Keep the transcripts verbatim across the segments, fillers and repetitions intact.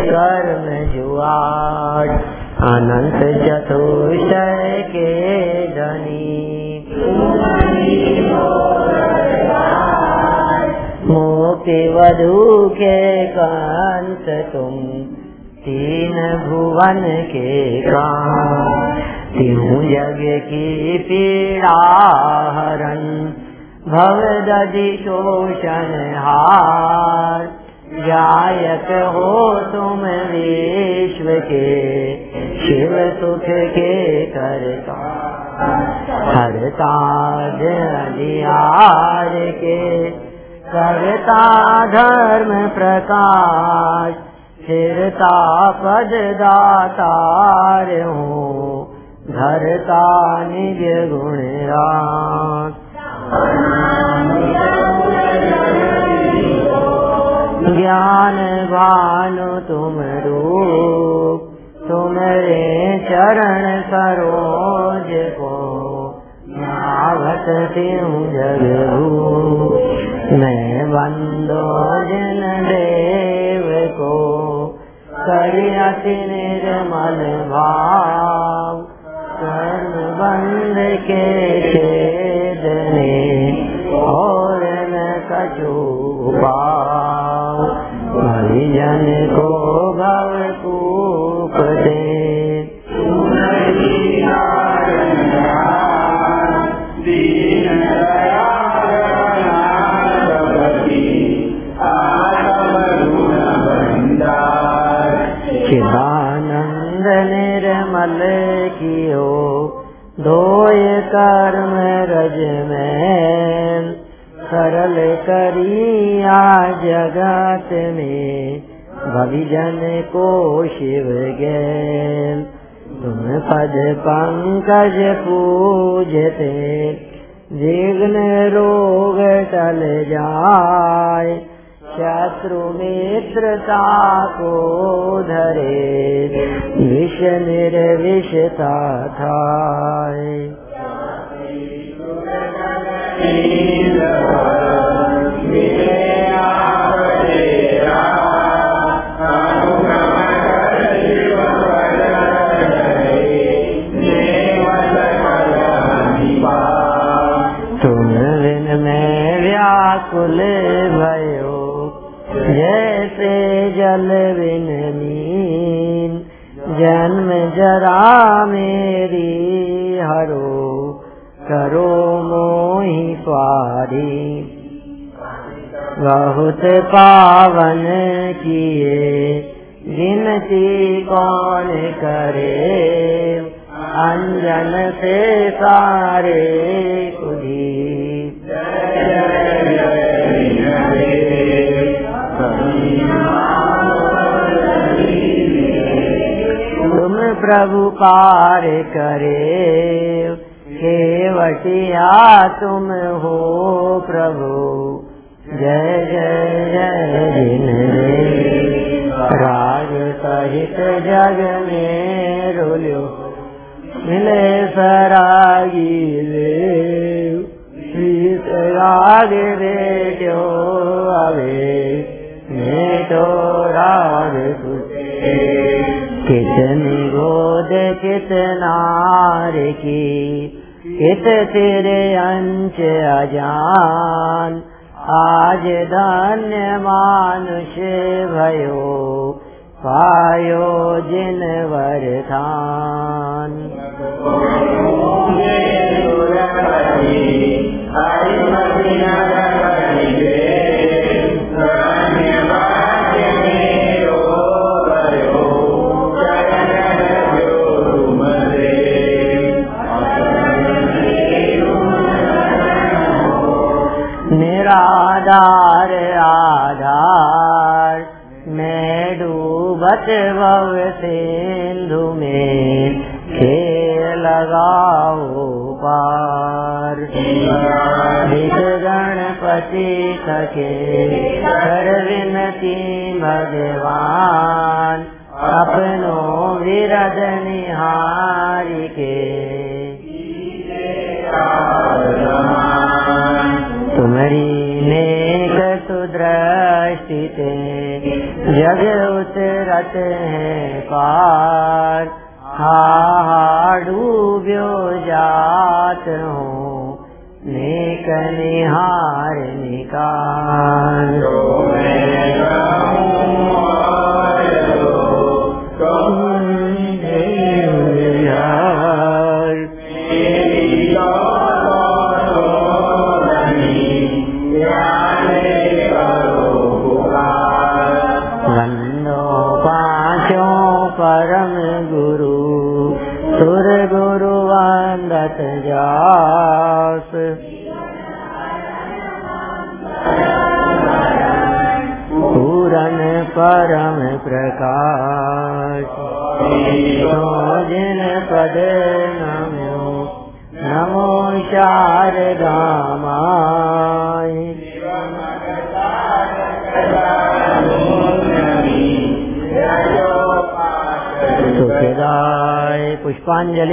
कर्म जुआर अनंत चतुष्टय के धनी मुक्ति वधु के कंस तुम तीन भुवन के काम तीनों जग की पीड़ा हरण भवदधि शोषण हार जायक हो तुम विश्व के शिव सुख के करता हरता अधियार के करता धर्म प्रकाश स्थिरता पद दातार हो धरता निज गुण रास ज्ञान भानु तुम रूप तुम्हारे चरण सरोज को नावत त्यों जगू मैं बंदो जिन देव को करी अति निर्मल भाव कर्म बंद के छेदने और न कछु भाव हरिजन को भव कूप दे चिदानंद निर्मल कियो दोय कर्म रज में सरल करिया जगत में भविजन को शिव ज्ञान तुम पद पंकज पूजते विघ्न रोग टल जाय शत्रु मित्रता को धरे विष निर्विषता थाय तुम बिन में व्याकुल भयो जैसे जल बिन नीन जन्म जरा मेरी हरो करो मोहि पारी बहुत पावन किए गिनती कौन करे अंजन से सारे कुधी तुम प्रभु कार्य करे केवटिया तुम हो प्रभु जय जय जय जिन रे राज सहित जग में रोल्यो मिले सरागी ले शीत राग रेड्यो आवे मेटो राग कुटे कितनी गोद कितनार की कित तेरे अंश अजान आज धन्य मानुष भयो पायो जिन वरदान निराधार आधार मैं डूबत भव सिंधु में खेल लगाओ पार गणपति सके कर विनती भगवान अपनो विरद निहारी के तुम्हारी नेक सुदृष्टि जग उतरत है पार, हा डूब्यो जात हूँ नेक निहार निकार। परम गुरु सुर गुरु वंदत जास, पूरन परम प्रकाश। जिन पद नमो नमो शारदा माई, सुखदाय पुष्पांजलि।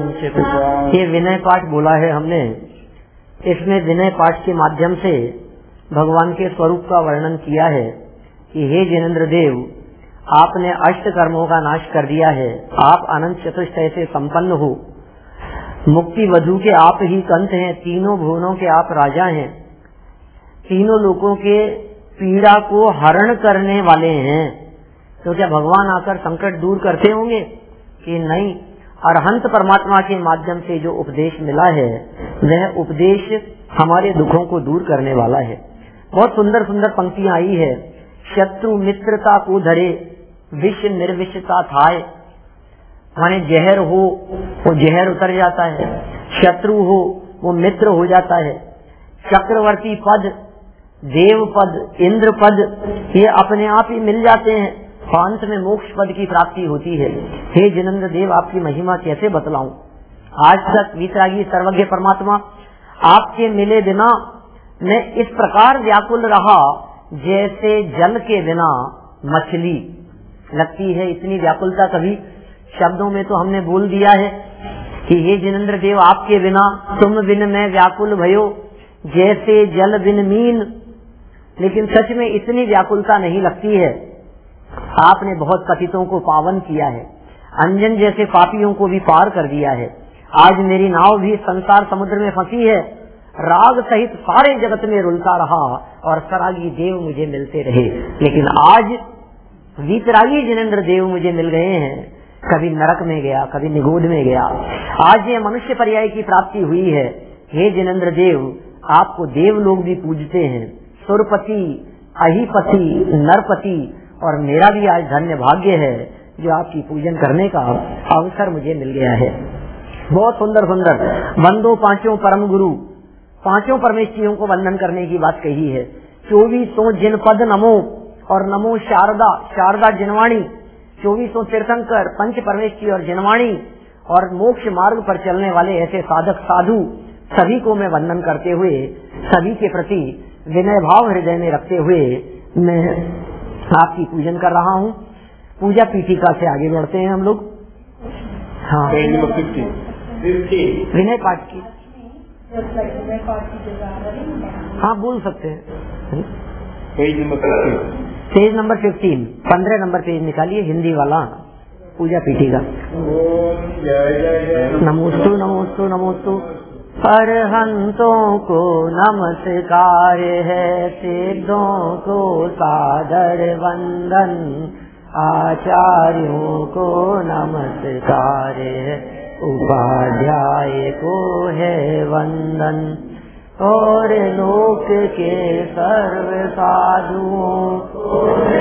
ये विनय पाठ बोला है हमने, इसमें विनय पाठ के माध्यम से भगवान के स्वरूप का वर्णन किया है कि हे जिनेंद्र देव, आपने अष्ट कर्मों का नाश कर दिया है, आप अनंत चतुष्टय से संपन्न हो, मुक्ति वधु के आप ही कंठ हैं, तीनों भुवनों के आप राजा हैं, तीनों लोगों के पीड़ा को हरण करने वाले हैं। तो क्या भगवान आकर संकट दूर करते होंगे कि नहीं? अरहंत परमात्मा के माध्यम से जो उपदेश मिला है वह उपदेश हमारे दुखों को दूर करने वाला है। बहुत सुंदर सुंदर पंक्तियां आई है। शत्रु मित्रता को धरे, विष निर्विषता थाए, माने जहर हो वो जहर उतर जाता है, शत्रु हो वो मित्र हो जाता है, चक्रवर्ती पद, देव पद, इंद्र पद ये अपने आप ही मिल जाते हैं, अंत में मोक्ष पद की प्राप्ति होती है। हे जिनेंद्र देव, आपकी महिमा कैसे बतलाऊं? आज तक वितरागी सर्वज्ञ परमात्मा आपके मिले बिना मैं इस प्रकार व्याकुल रहा जैसे जल के बिना मछली लगती है। इतनी व्याकुलता कभी शब्दों में तो हमने बोल दिया है कि हे जिनेंद्र देव, आपके बिना तुम बिन मैं व्याकुल भयो जैसे जल बिन मीन, लेकिन सच में इतनी व्याकुलता नहीं लगती है। आपने बहुत पतितों को पावन किया है, अंजन जैसे पापियों को भी पार कर दिया है। आज मेरी नाव भी संसार समुद्र में फंसी है, राग सहित सारे जगत में रुलता रहा और सरागी देव मुझे मिलते रहे, लेकिन आज वीतरागी जिनेंद्र देव मुझे मिल गए हैं। कभी नरक में गया, कभी निगोद में गया, आज ये मनुष्य पर्याय की प्राप्ति हुई है। हे जिनेंद्र देव, आपको देव लोग भी पूजते हैं, सुरपति, अहिपति, नरपति, और मेरा भी आज धन्य भाग्य है जो आपकी पूजन करने का अवसर मुझे मिल गया है। बहुत सुंदर सुंदर वंदो पांचों परम गुरु, पांचों परमेश्वरियों को वंदन करने की बात कही है। चौबीसों जिन पद नमो और नमो शारदा, शारदा जिनवाणी, चौबीसों तीर्थंकर, पंच परमेश्वरी और जिनवाणी और मोक्ष मार्ग पर चलने वाले ऐसे साधक साधु सभी को मैं वंदन करते हुए, सभी के प्रति विनय भाव हृदय में रखते हुए मैं आपकी पूजन कर रहा हूँ। पूजा पीठिका से आगे बढ़ते हैं हम लोग। हाँ, विनय पाठ की, हाँ बोल सकते हैं। Page number page number fifteen, पंद्रह नंबर पेज निकालिए, हिंदी वाला पूजा पीठिका। नमोस्तु नमोस्तु नमोस्तु। अरहंतों को नमस्कार है, सिद्धों को सादर वंदन, आचार्यों को नमस्कार है, उपाध्याय को है वंदन, और लोक के सर्व साधुओं को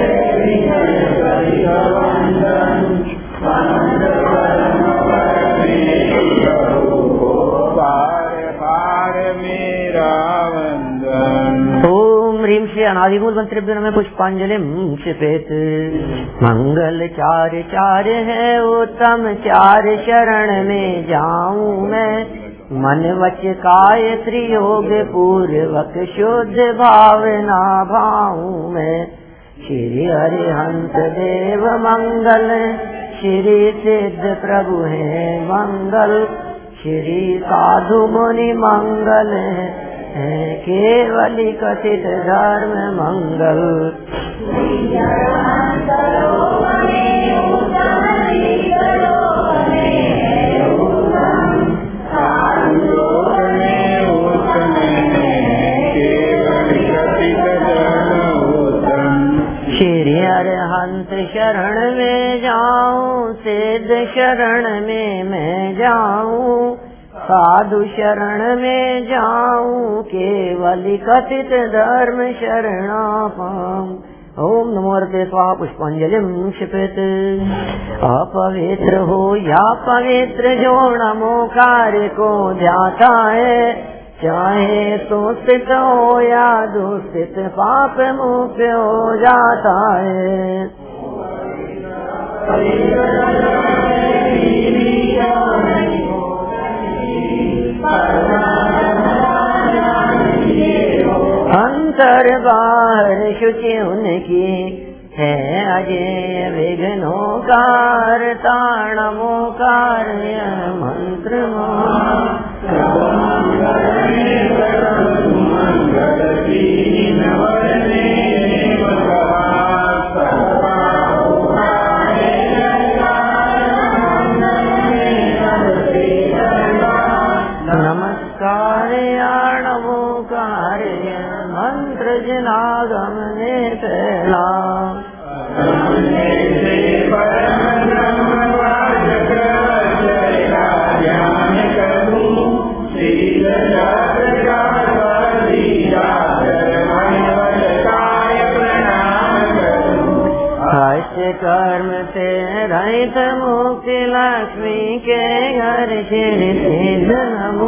ओम ह्रीं श्री अनादिमूल मंत्रेभ्यो नमः पुष्पांजलिं क्षिपेत। मंगल चार चार है उत्तम, चार शरण में जाऊं मैं, मन वच काय त्रियोग पूर्वक शुद्ध भावना भाऊं मैं। श्री हरिहंस देव मंगल, श्री सिद्ध प्रभु है मंगल, श्री साधु मुनि मंगल है, है केवल कथित धर्म मंगल। श्री अरहंत शरण में जाऊं, सिद्ध शरण में मैं जाऊं, साधु शरण में जाऊं, केवल कथित धर्म शरणा पाऊं। ओम नमो हरते स्वाहा पुष्पांजलिम क्षिपेत। अपवित्र हो या पवित्र जो नमोकार को ध्याता है, चाहे सुस्थित हो या दुस्थित पाप मुक्त हो जाता है। अंतर बाहर शुचि उनकी है अजय विघ्नोकार ताणमोकार मंत्र नमस्कार नमोकार मंत्र जनागम ने फैला। कर्म से रहित मुक्ति लक्ष्मी के घर श्री सिद्ध नमो।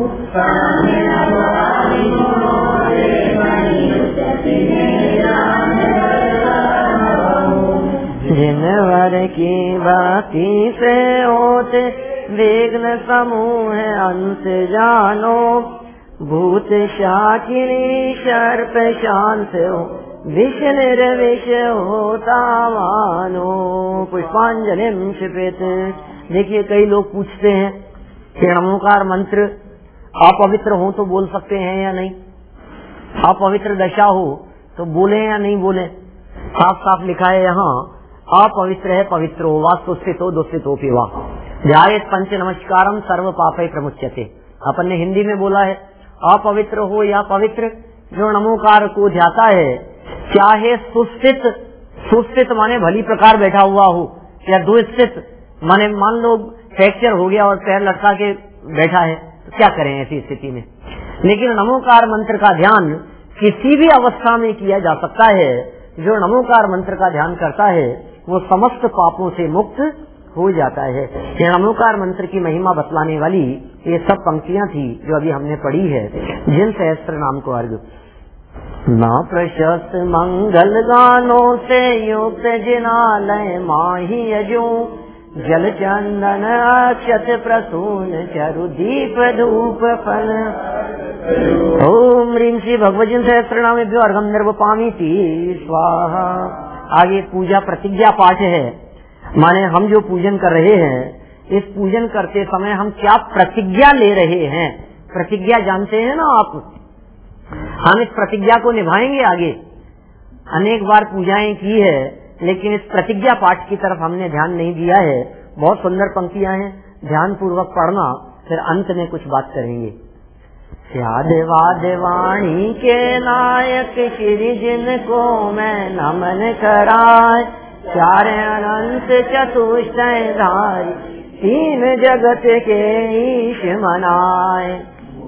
जिनवर की बाती से होते विघ्न समूह अंत जानो, भूत शाकिनी सर्प शांत हो विष निर्विष होता मानो। पुष्पांजलिम क्षिपेत। देखिए कई लोग पूछते हैं कि नमोकार मंत्र अपवित्र हो तो बोल सकते हैं या नहीं, अपवित्र दशा हो तो बोले या नहीं बोले। साफ साफ लिखा है यहाँ अपवित्र है पवित्र हो, वास्तु स्थित हो दुस्थित हो पिवा ध्यायेत पंच नमस्कारम सर्व पापै प्रमुच्यते। अपन ने हिंदी में बोला है अपवित्र हो या पवित्र जो नमोकार को ध्याता है, चाहे सुस्थित, सुस्थित माने भली प्रकार बैठा हुआ हो, या दुस्थित माने मान लो फ्रैक्चर हो गया और पैर लटका के बैठा है, तो क्या करें ऐसी स्थिति में। लेकिन नमोकार मंत्र का ध्यान किसी भी अवस्था में किया जा सकता है। जो नमोकार मंत्र का ध्यान करता है वो समस्त पापों से मुक्त हो जाता है। ये नमोकार मंत्र की महिमा बतलाने वाली ये सब पंक्तियां थी जो अभी हमने पढ़ी है, जिन सहस्त्र नाम को अर्घ ना प्रशस्त मंगल गानों से युक्त जिनालय माही अजू, जल चंदन अक्षत प्रसून चरु दीप धूप फल। ओम ह्रीं श्री भगवजन सहस्त्र नामेभ्यो अर्घम निर्वपामीति स्वाहा। आगे पूजा प्रतिज्ञा पाठ है, माने हम जो पूजन कर रहे हैं इस पूजन करते समय हम क्या प्रतिज्ञा ले रहे हैं। प्रतिज्ञा जानते हैं ना आप, हम इस प्रतिज्ञा को निभाएंगे आगे। अनेक बार पूजाएं की है लेकिन इस प्रतिज्ञा पाठ की तरफ हमने ध्यान नहीं दिया है। बहुत सुंदर पंक्तियां हैं, ध्यान पूर्वक पढ़ना, फिर अंत में कुछ बात करेंगे। वाद वाणी के नायक श्री जिनको मैं नमन कराए, चार अनंत चतुष्टय धारी तीन जगत के ईश मनाए।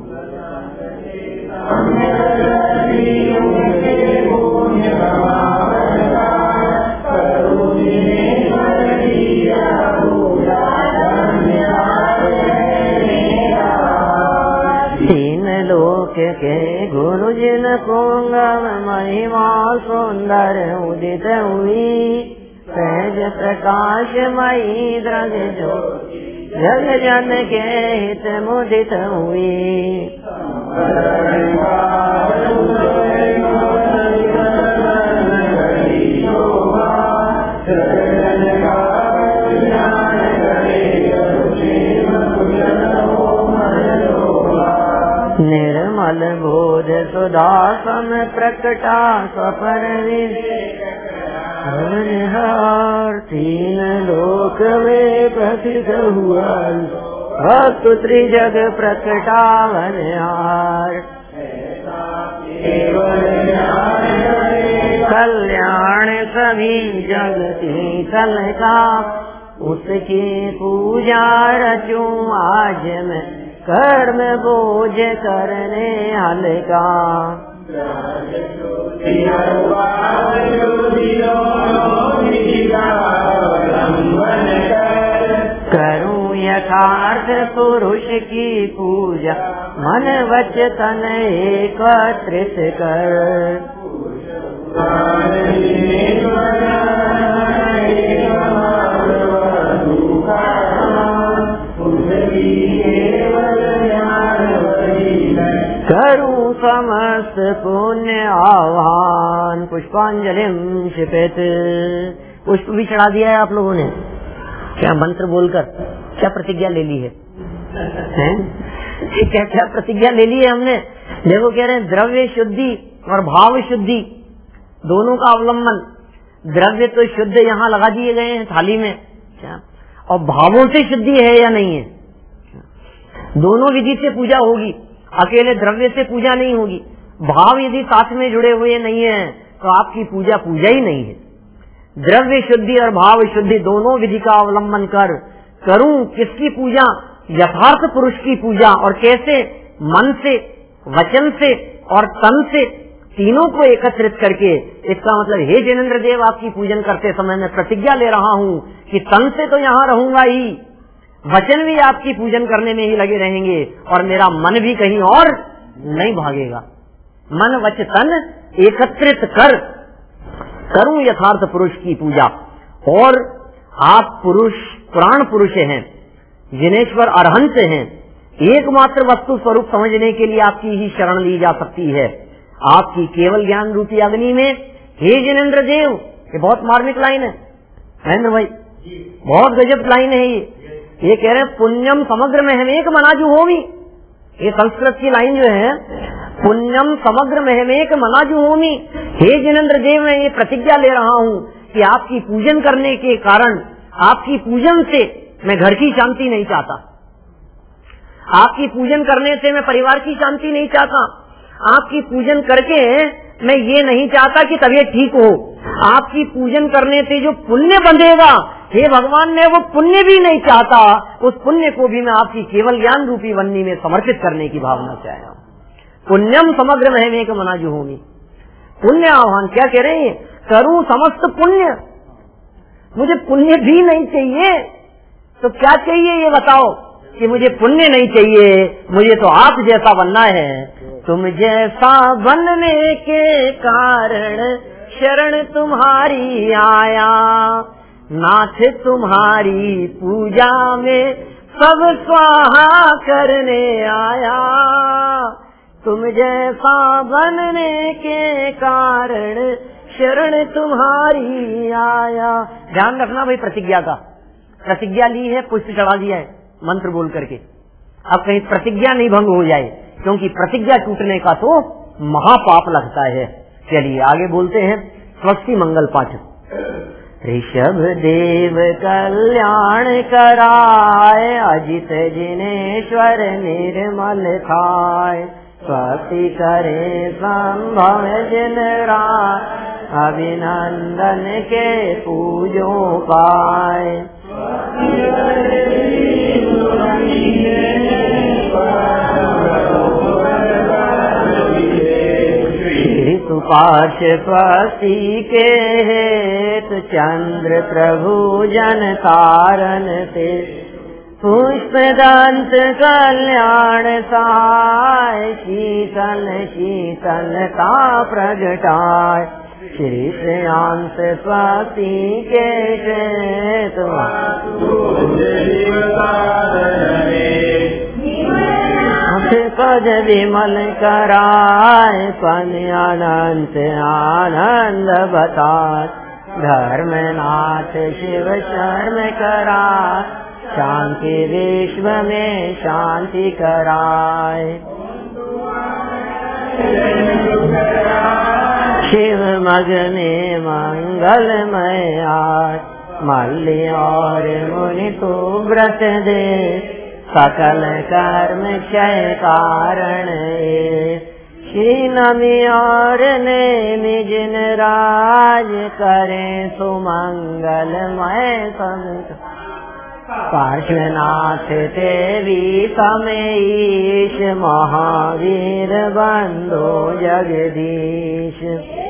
तीन लोक के गुरु जिनको महिमा सुंदर उदित हुई, सहज प्रकाश मई द्रग जो जग जन के हित मुदित हुई। निर्मल भो सुधा सम प्रकटा सफर हर तीन लोक में प्रसिद्ध हुआ भक्त त्रिजग प्रकटावन हार कल्याण सभी जगती कल का उसकी पूजा रचूं आज मैं कर्म बोझ करने हल्का करूं यथार्थ पुरुष की पूजा मन वचन एकत्रित कर करूं समस्त पुण्य आह्वान। पुष्पांजलिम क्षिपेत। पुष्प भी चढ़ा दिया है आप लोगों ने, क्या मंत्र बोलकर क्या प्रतिज्ञा ले ली है, हैं? क्या क्या प्रतिज्ञा ले ली है हमने। देखो कह रहे हैं द्रव्य शुद्धि और भाव शुद्धि दोनों का अवलंबन। द्रव्य तो शुद्ध यहाँ लगा दिए गए हैं थाली में, क्या और भावों से शुद्धि है या नहीं है। दोनों विधि से पूजा होगी, अकेले द्रव्य से पूजा नहीं होगी। भाव यदि साथ में जुड़े हुए नहीं है तो आपकी पूजा पूजा ही नहीं है। द्रव्य शुद्धि और भाव शुद्धि दोनों विधि का अवलंबन कर करूं किसकी पूजा, यथार्थ पुरुष की पूजा। और कैसे, मन से, वचन से और तन से, तीनों को एकत्रित करके। इसका मतलब हे जिनेंद्र देव, आपकी पूजन करते समय मैं प्रतिज्ञा ले रहा हूँ कि तन से तो यहाँ रहूंगा ही, वचन भी आपकी पूजन करने में ही लगे रहेंगे और मेरा मन भी कहीं और नहीं भागेगा। मन वच तन एकत्रित कर करूं यथार्थ पुरुष की पूजा। और आप पुरुष पुराण पुरुष हैं, जिनेश्वर अरहंत हैं। एकमात्र वस्तु स्वरूप समझने के लिए आपकी ही शरण ली जा सकती है। आपकी केवल ज्ञान रूपी अग्नि में हे जिनेंद्र देव, ये बहुत मार्मिक लाइन है महेंद्र भाई, बहुत गजब लाइन है ये। ये कह रहे हैं पुण्यम समग्र महमेक मनाजु होमी। ये संस्कृत की लाइन जो है, पुण्यम समग्र महमेक मनाजु होमी। हे जिनेंद्र देव, मैं ये प्रतिज्ञा ले रहा हूँ कि आपकी पूजन करने के कारण, आपकी पूजन से मैं घर की शांति नहीं चाहता, आपकी पूजन करने से मैं परिवार की शांति नहीं चाहता, आपकी पूजन करके मैं ये नहीं चाहता कि तबीयत ठीक हो, आपकी पूजन करने से जो पुण्य बंधेगा, हे भगवान, मैं वो पुण्य भी नहीं चाहता। उस पुण्य को भी मैं आपकी केवल ज्ञान रूपी वन्नी में समर्पित करने की भावना चाहता हूँ। पुण्यम समग्र महमेक मनाजु होमी। पुण्य आह्वान क्या कह रहे हैं, करूं समस्त पुण्य। मुझे पुण्य भी नहीं चाहिए तो क्या चाहिए ये बताओ, कि मुझे पुण्य नहीं चाहिए, मुझे तो आप जैसा बनना है। तुम जैसा बनने के कारण शरण तुम्हारी आया, नाथ तुम्हारी पूजा में सब स्वाहा करने आया। तुम जैसा बनने के कारण शरण तुम्हारी आया। ध्यान रखना भाई प्रतिज्ञा का, प्रतिज्ञा ली है, पुष्प चढ़ा दिया है मंत्र बोल करके, अब कहीं प्रतिज्ञा नहीं भंग हो जाए, क्योंकि प्रतिज्ञा टूटने का तो महापाप लगता है। चलिए आगे बोलते हैं स्वस्ति मंगल पाठ। ऋषभ देव कल्याण कराए, अजित जिनेश्वर निर्मल खाए। स्वस्ति करे संभव जिन राय, अभिनंदन के पूजो पाए। सुपार्श स्वस्ति के हेत, चंद्र प्रभु जन तारण से। पुष्प दंत कल्याण साय, शीतल शीतलता प्रगटाय। श्री श्रेयांश स्वस्ति के हेत, पद विमल कराए। पन अनंत आनंद बताए, धर्मनाथ शिव शर्म कराए। शांति विश्व में शांति कराए। शिव मगने मंगलमय आज, मल्ली और मुनि तो व्रत दे, सकल कर्म क्षय कारण श्री नमी और ने निज राज करे सुमंगलमय संत, पार्श्वनाथ तेवी समेश महावीर बंधो जगदीश,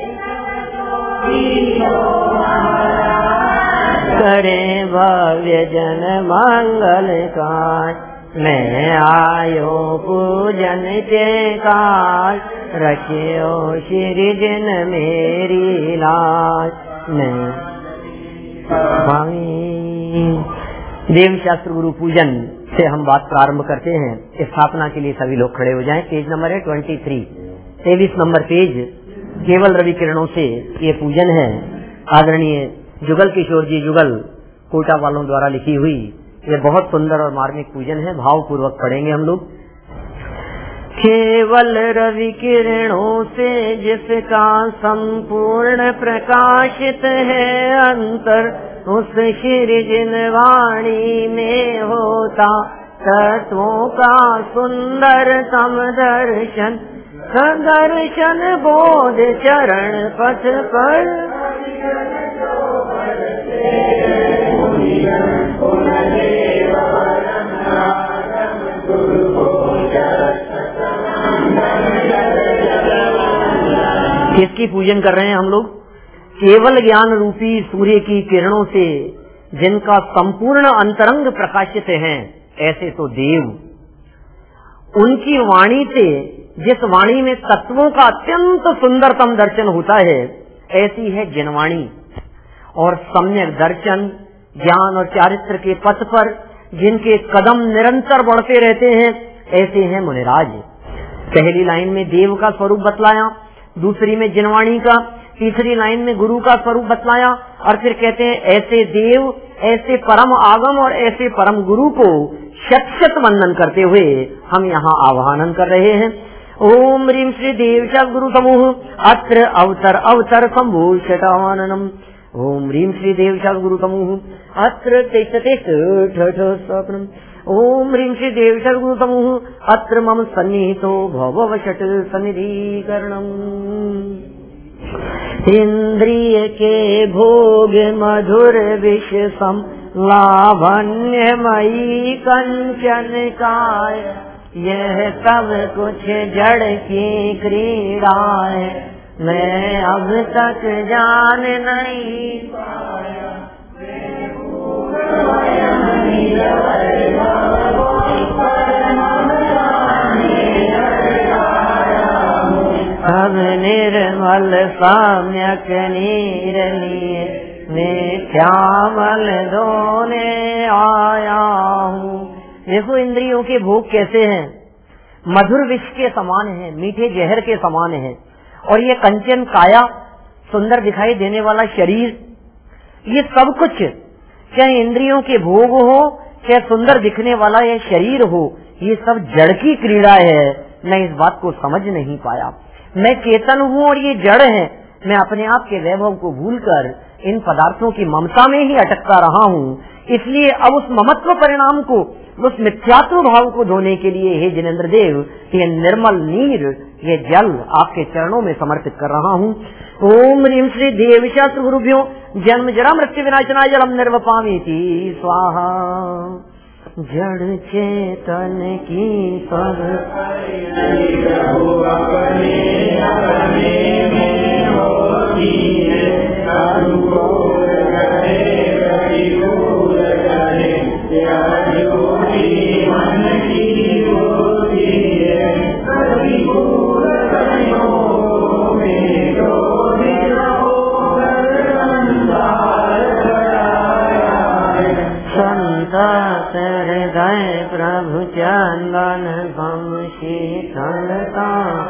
करे भव्य जन मंगल काज, मैं आयो पूजन के काज, रखियो श्री जन मेरी लाज। मैं देव शास्त्र गुरु पूजन से हम बात प्रारंभ करते हैं। स्थापना के लिए सभी लोग खड़े हो जाएं। पेज नंबर है ट्वेंटी थ्री, तेईस नंबर पेज। केवल रवि किरणों से ये पूजन है। आदरणीय जुगल किशोर जी जुगल कोटा वालों द्वारा लिखी हुई ये बहुत सुंदर और मार्मिक पूजन है। भाव पूर्वक पढ़ेंगे हम लोग। केवल रवि किरणों से जिसका संपूर्ण प्रकाशित है अंतर, उस श्री जिन वाणी में होता तत्वों का सुंदर सम दर्शन, सदर्शन बोध चरण पथ पर किसकी पूजन कर रहे हैं हम लोग? केवल ज्ञान रूपी सूर्य की किरणों से जिनका संपूर्ण अंतरंग प्रकाशित हैं, ऐसे तो देव। उनकी वाणी से जिस वाणी में तत्वों का अत्यंत सुंदरतम दर्शन होता है, ऐसी है जिनवाणी। और सम्यक दर्शन, ज्ञान और चारित्र के पथ पर जिनके कदम निरंतर बढ़ते रहते हैं, ऐसे हैं मुनिराज। पहली लाइन में देव का स्वरूप बतलाया, दूसरी में जिनवाणी का, तीसरी लाइन में गुरु का स्वरूप बतलाया, और फिर कहते हैं ऐसे देव, ऐसे परम आगम और ऐसे परम गुरु को शत शत वंदन करते हुए हम यहाँ आह्वान कर रहे हैं। ओम ह्रीं श्री देव शत गुरु समूह अत्र अवतर अवतर संभूषिताननम। ओम ह्रीं श्री देव शत गुरु समूह अत्र तिष्ठति स्वप्नम। ओम ह्रीं श्री देव शत गुरु समूह अत्र मम सन्निहितो भववशट सन्निधिकरणम। इंद्रिय के भोग मधुर विष सम लावण्यमयी कंचन काय, यह सब कुछ जड़ की क्रीड़ा है, मैं अब तक जान नहीं पाया। अब निर्मल साम्यक नीर लिए नित्यामल धोने आया हूँ। देखो इंद्रियों के भोग कैसे हैं, मधुर विष के समान है, मीठे जहर के समान है। और ये कंचन काया, सुंदर दिखाई देने वाला शरीर, ये सब कुछ चाहे इंद्रियों के भोग हो, चाहे सुंदर दिखने वाला यह शरीर हो, ये सब जड़ की क्रीड़ा है। मैं इस बात को समझ नहीं पाया। मैं चेतन हूँ और ये जड़ है। मैं अपने आप के वैभव को भूलकर इन पदार्थों की ममता में ही अटकता रहा हूँ। इसलिए अब उस ममत्व परिणाम को, उस मिथ्यात्व भाव को धोने के लिए हे जिनेंद्र देव, ये निर्मल नीर, ये जल आपके चरणों में समर्पित कर रहा हूँ। ओम ह्रीं श्री देव शास्त्र गुरुभ्यो जन्म जरा मृत्यु विनाशनाय जलम निर्वपामीति स्वाहा। जड़ चेतन की सब हृदय प्रभु चंदन भम शीतलता।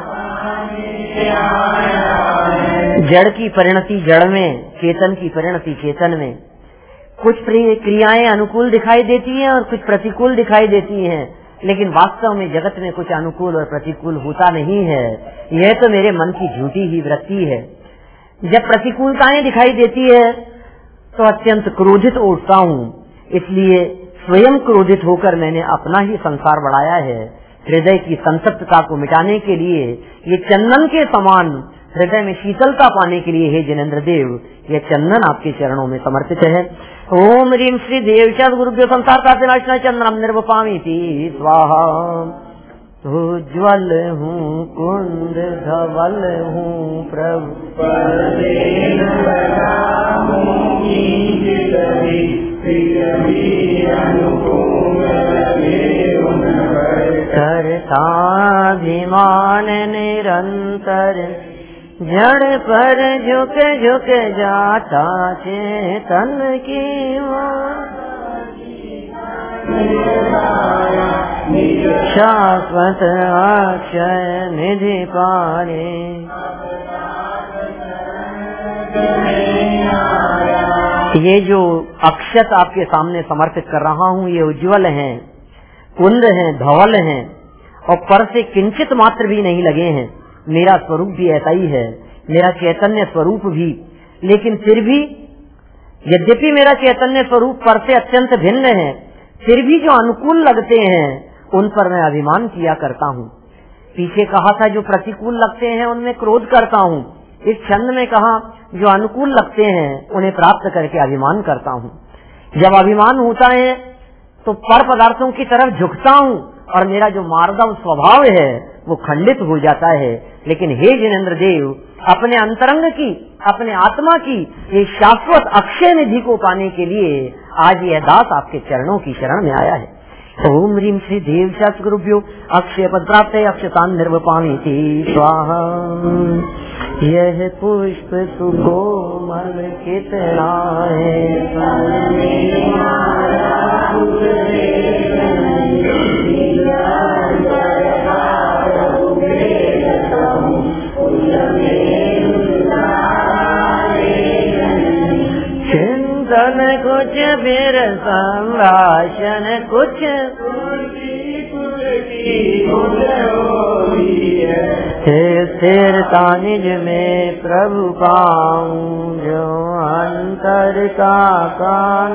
जड़ की परिणति जड़ में, चेतन की परिणति चेतन में। कुछ क्रियाएं अनुकूल दिखाई देती हैं और कुछ प्रतिकूल दिखाई देती हैं, लेकिन वास्तव में जगत में कुछ अनुकूल और प्रतिकूल होता नहीं है। यह तो मेरे मन की झूठी ही वृत्ति है। जब प्रतिकूलताएं दिखाई देती है तो अत्यंत क्रोधित उठता हूँ, इसलिए स्वयं क्रोधित होकर मैंने अपना ही संसार बढ़ाया है। हृदय की संतप्तता को मिटाने के लिए, ये चंदन के समान हृदय में शीतलता पाने के लिए हे जिनेंद्र देव, ये चंदन आपके चरणों में समर्पित है। ओम ह्रीम श्री देव गुरुभ्यो संसार का विनाशनाय चंदनम निर्वपामि स्वाहा। उज्ज्वल हूँ कुंद धवल हूँ प्रभु, करताभिमान निरंतर जड़ पर झुक झुक जाता चेतन की शाश्वत अक्षय निधि पाने। ये जो अक्षत आपके सामने समर्पित कर रहा हूँ, ये उज्ज्वल हैं, कुंद हैं, धवल हैं और पर से किंचित मात्र भी नहीं लगे हैं। मेरा स्वरूप भी ऐसा ही है, मेरा चैतन्य स्वरूप भी, लेकिन फिर भी यद्यपि मेरा चैतन्य स्वरूप पर से अत्यंत भिन्न है, फिर भी जो अनुकूल लगते हैं उन पर मैं अभिमान किया करता हूँ। पीछे कहा था जो प्रतिकूल लगते हैं उनमें क्रोध करता हूँ, इस छंद में कहा जो अनुकूल लगते हैं उन्हें प्राप्त करके अभिमान करता हूँ। जब अभिमान होता है तो पर पदार्थों की तरफ झुकता हूँ और मेरा जो मार्दव स्वभाव है वो खंडित हो जाता है। लेकिन हे जिनेंद्र देव, अपने अंतरंग की, अपने आत्मा की ये शाश्वत अक्षय निधि को पाने के लिए आज यह दास आपके चरणों की शरण में आया है। ओम ह्रीम श्री देव शास्त्र गुरुभ्यो अक्षय पद प्राप्त है अक्षतान निर्वपामि स्वाहा। यह पुष्प सुकोमल कितना है, चिंतन कुछ फिर संभाषण कुछ, स्थिरता निज में प्रभु पाऊं जो अंतर का कान।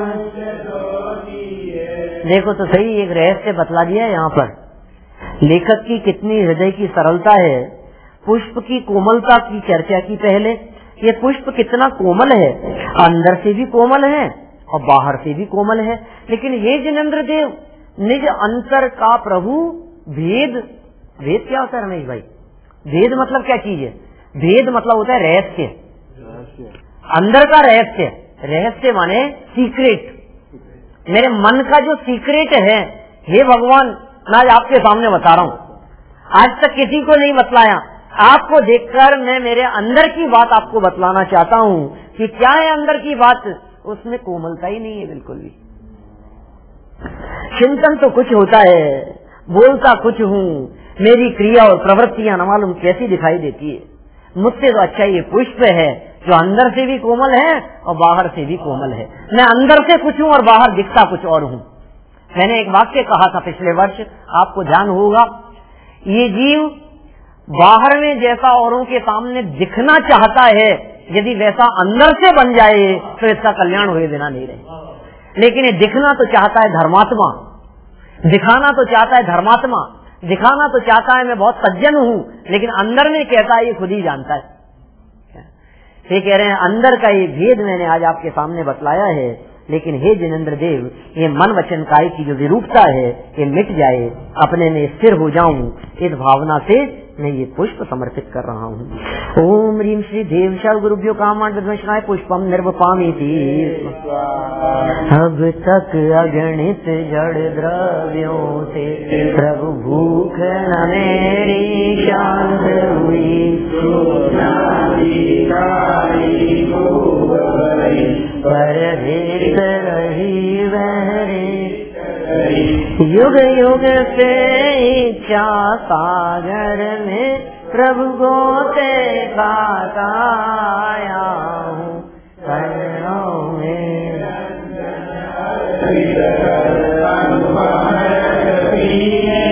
देखो तो सही, एक रहस्य बतला दिया यहाँ पर। लेखक की कितनी हृदय की सरलता है। पुष्प की कोमलता की चर्चा की पहले, ये पुष्प कितना कोमल है, अंदर से भी कोमल है और बाहर से भी कोमल है। लेकिन ये जिनेंद्र देव निज अंतर का प्रभु भेद, भेद क्या होता है रमेश भाई? भेद मतलब क्या चीज है? भेद मतलब होता है रहस्य, अंदर का रहस्य। रहस्य माने सीक्रेट। मेरे मन का जो सीक्रेट है, हे भगवान, मैं आज आपके सामने बता रहा हूँ। आज तक किसी को नहीं बतलाया, आपको देखकर मैं मेरे अंदर की बात आपको बतलाना चाहता हूँ कि क्या है अंदर की बात। उसमें कोमलता ही नहीं है बिल्कुल भी। चिंतन तो कुछ होता है, बोलता कुछ हूँ, मेरी क्रिया और प्रवृत्तियां न मालूम कैसी दिखाई देती है। मुझसे तो अच्छा ये पुष्प है जो अंदर से भी कोमल है और बाहर से भी कोमल है। मैं अंदर से कुछ हूँ और बाहर दिखता कुछ और हूँ। मैंने एक वाक्य कहा था पिछले वर्ष, आपको ध्यान होगा, ये जीव बाहर में जैसा औरों के सामने दिखना चाहता है, यदि वैसा अंदर से बन जाए तो इसका कल्याण हुए बिना नहीं रहे। लेकिन ये दिखना तो चाहता है धर्मात्मा, दिखाना तो चाहता है धर्मात्मा, दिखाना तो चाहता है मैं बहुत सज्जन हूँ, लेकिन अंदर में कहता है ये खुद ही जानता है। ये कह रहे हैं अंदर का ये भेद मैंने आज आपके सामने बतलाया है। लेकिन हे जिनेंद्र देव, ये मन वचन काय की जो विरूपता है ये मिट जाए, अपने में स्थिर हो जाऊं, इस भावना से मैं ये पुष्प समर्पित कर रहा हूँ। ओम ह्रीम श्री देव गुरुभ्यो कामाय पुष्पम निर्वपामि। अब तक अगणित जड़ द्रव्यों से प्रभु भूख न मेरी शांत हुई, पर भेद रही बहरे युग युग से इच्छा सागर में प्रभु गोते खाता आया हूँ शरणों में।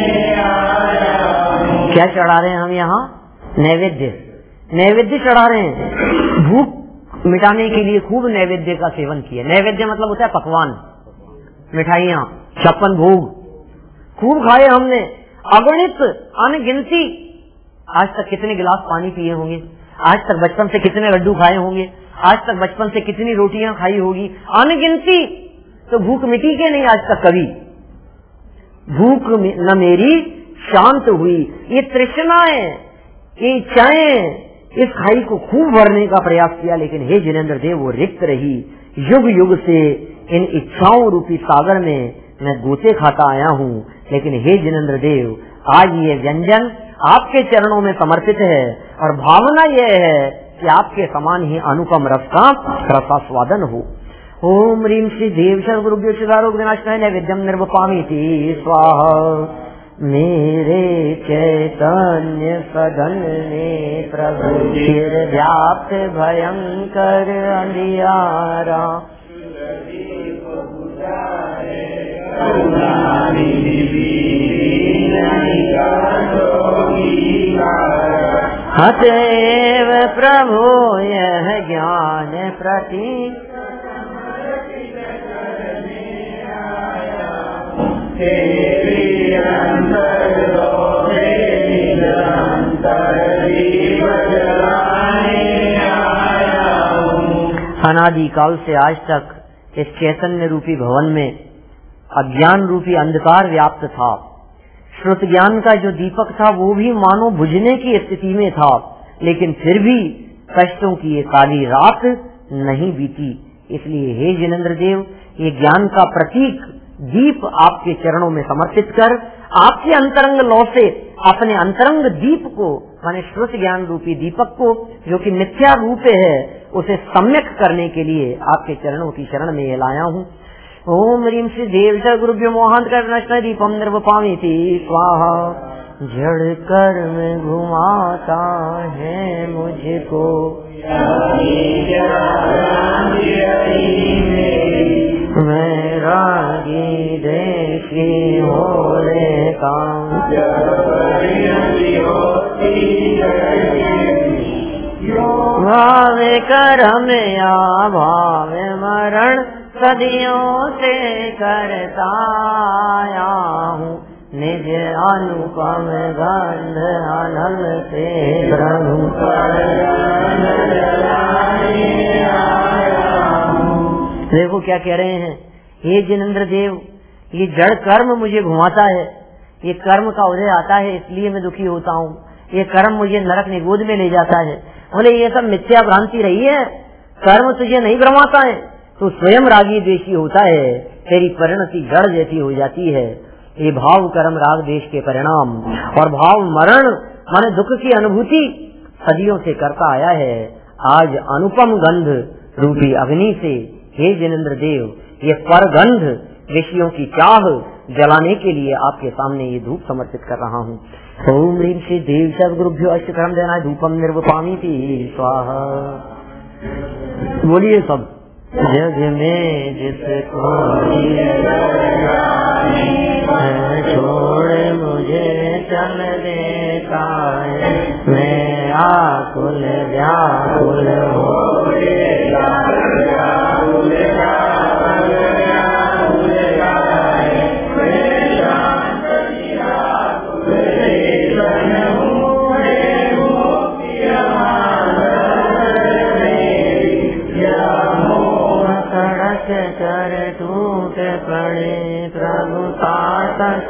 क्या चढ़ा रहे हैं हम यहाँ? नैवेद्य। नैवेद्य चढ़ा रहे हैं। भूख मिटाने के लिए खूब नैवेद्य का सेवन किया। नैवेद्य मतलब होता है पकवान, मिठाइयाँ, छप्पन भोग खूब खाए हमने, अगणित अनगिनती। आज तक कितने गिलास पानी पिए होंगे, आज तक बचपन से कितने लड्डू खाए होंगे, आज तक बचपन से कितनी रोटियां खाई होगी, अनगिनती। तो भूख मिटी के नहीं आज तक कभी? भूख न मेरी शांत हुई। ये तृष्णाएं, ये इच्छाएं, इस खाई को खूब भरने का प्रयास किया, लेकिन हे जिनेंद्र देव वो रिक्त रही। युग युग से इन इच्छाओं रूपी सागर में मैं गोते खाता आया हूँ, लेकिन हे जिनेंद्र देव आज ये व्यंजन आपके चरणों में समर्पित है, और भावना यह है कि आपके समान ही अनुपम रस का रसास्वादन हो। ओम ह्रीं श्री देव सर्वगुरुभ्यो शिवारोग विनाशनाय नैवेद्यम निर्वपामीति स्वाहा। मेरे चैतन्य सदन में प्रभु चिर व्याप्त भयंकर अंधियारा, अतएव प्रभु यह ज्ञान प्रतीक अनादि काल से आज तक इस चैतन्य रूपी भवन में अज्ञान रूपी अंधकार व्याप्त था। श्रुत ज्ञान का जो दीपक था वो भी मानो बुझने की स्थिति में था, लेकिन फिर भी कष्टों की ये काली रात नहीं बीती। इसलिए हे जिनेंद्र देव ये ज्ञान का प्रतीक दीप आपके चरणों में समर्पित कर आपके अंतरंग लौ से अपने अंतरंग दीप को, माने श्रुत ज्ञान रूपी दीपक को जो कि मिथ्या रूप है, उसे सम्यक करने के लिए आपके चरणों की शरण में ये लाया हूँ। ओम ह्रीं श्री देव गुरुभ्यो मोहांत कर नष्ट दीपम निर्वपामीति स्वाहा। जड़ कर्म घुमाता है मुझको, मैं रागी देखी हो रे काम, भावे कर्म या भावे मरण सदियों से करता आया हूँ, निज अनुपम गंध अनल से प्रभु देखो क्या कह रहे हैं। हे जिनेंद्र देव ये जड़ कर्म मुझे घुमाता है, ये कर्म का उदय आता है इसलिए मैं दुखी होता हूँ, ये कर्म मुझे नरक निगोद में ले जाता है। बोले ये सब मिथ्या भ्रांति रही है, कर्म तुझे नहीं भ्रमाता है, तू स्वयं रागी द्वेषी होता है, तेरी परिणति जड़ जैसी हो जाती है। ये भाव कर्म राग देश के परिणाम और भाव मरण माने दुख की अनुभूति सदियों से करता आया है। आज अनुपम गंध रूपी अग्नि से हे जिनेंद्र देव ये परगंध विषयों की चाह जलाने के लिए आपके सामने ये धूप समर्पित कर रहा हूँ। ओम ह्रीं श्री देव सर्वगुरुभ्यो अष्टकर्म देना धूपम निर्वपामीति स्वाहा। बोलिए सब। जग में जिसको छोड़ मुझे चल देता है, मैं आकुल व्याकुल हो कर टूट पड़े प्रभु तातक।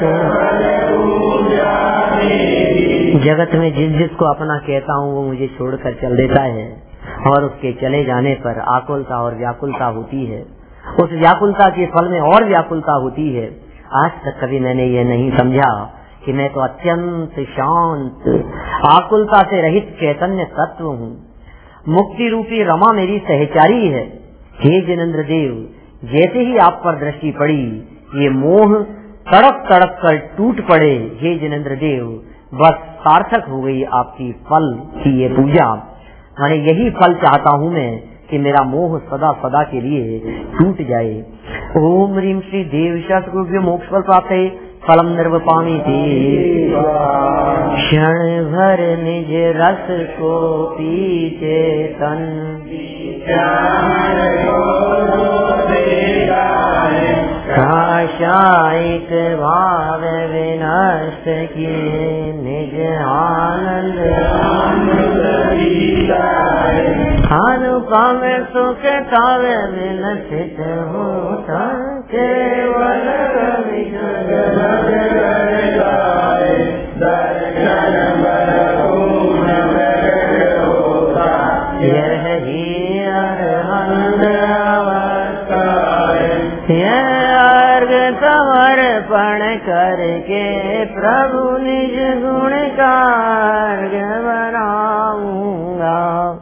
जगत में जिस जिसको अपना कहता हूँ वो मुझे छोड़कर चल देता है, और उसके चले जाने पर आकुलता और व्याकुलता होती है। उस व्याकुलता के फल में और व्याकुलता होती है। आज तक कभी मैंने ये नहीं समझा कि मैं तो अत्यंत शांत आकुलता से रहित चैतन्य तत्व हूँ। मुक्ति रूपी रमा मेरी सहचारी है। हे जिनेंद्र देव जैसे ही आप पर दृष्टि पड़ी ये मोह तड़प तड़प कर टूट पड़े। हे जिनेंद्र देव बस सार्थक हो गई आपकी फल की ये पूजा। मैंने यही फल चाहता हूँ मैं कि मेरा मोह सदा सदा के लिए टूट जाए। ओम ह्रीं श्री देव शास्त्र मोक्ष फल प्राप्त है फलम निर्वपामी थी। क्षण भर निज रस को पीछे तन, शायिक भाव विनष्ट किए निज आनंद, अनुपम सुख तव विलसित होता, केवल यह ही अरहंत अवस्था, यह अर्घ समर्पण करके प्रभु निज गुण का अर्घ बनाऊंगा।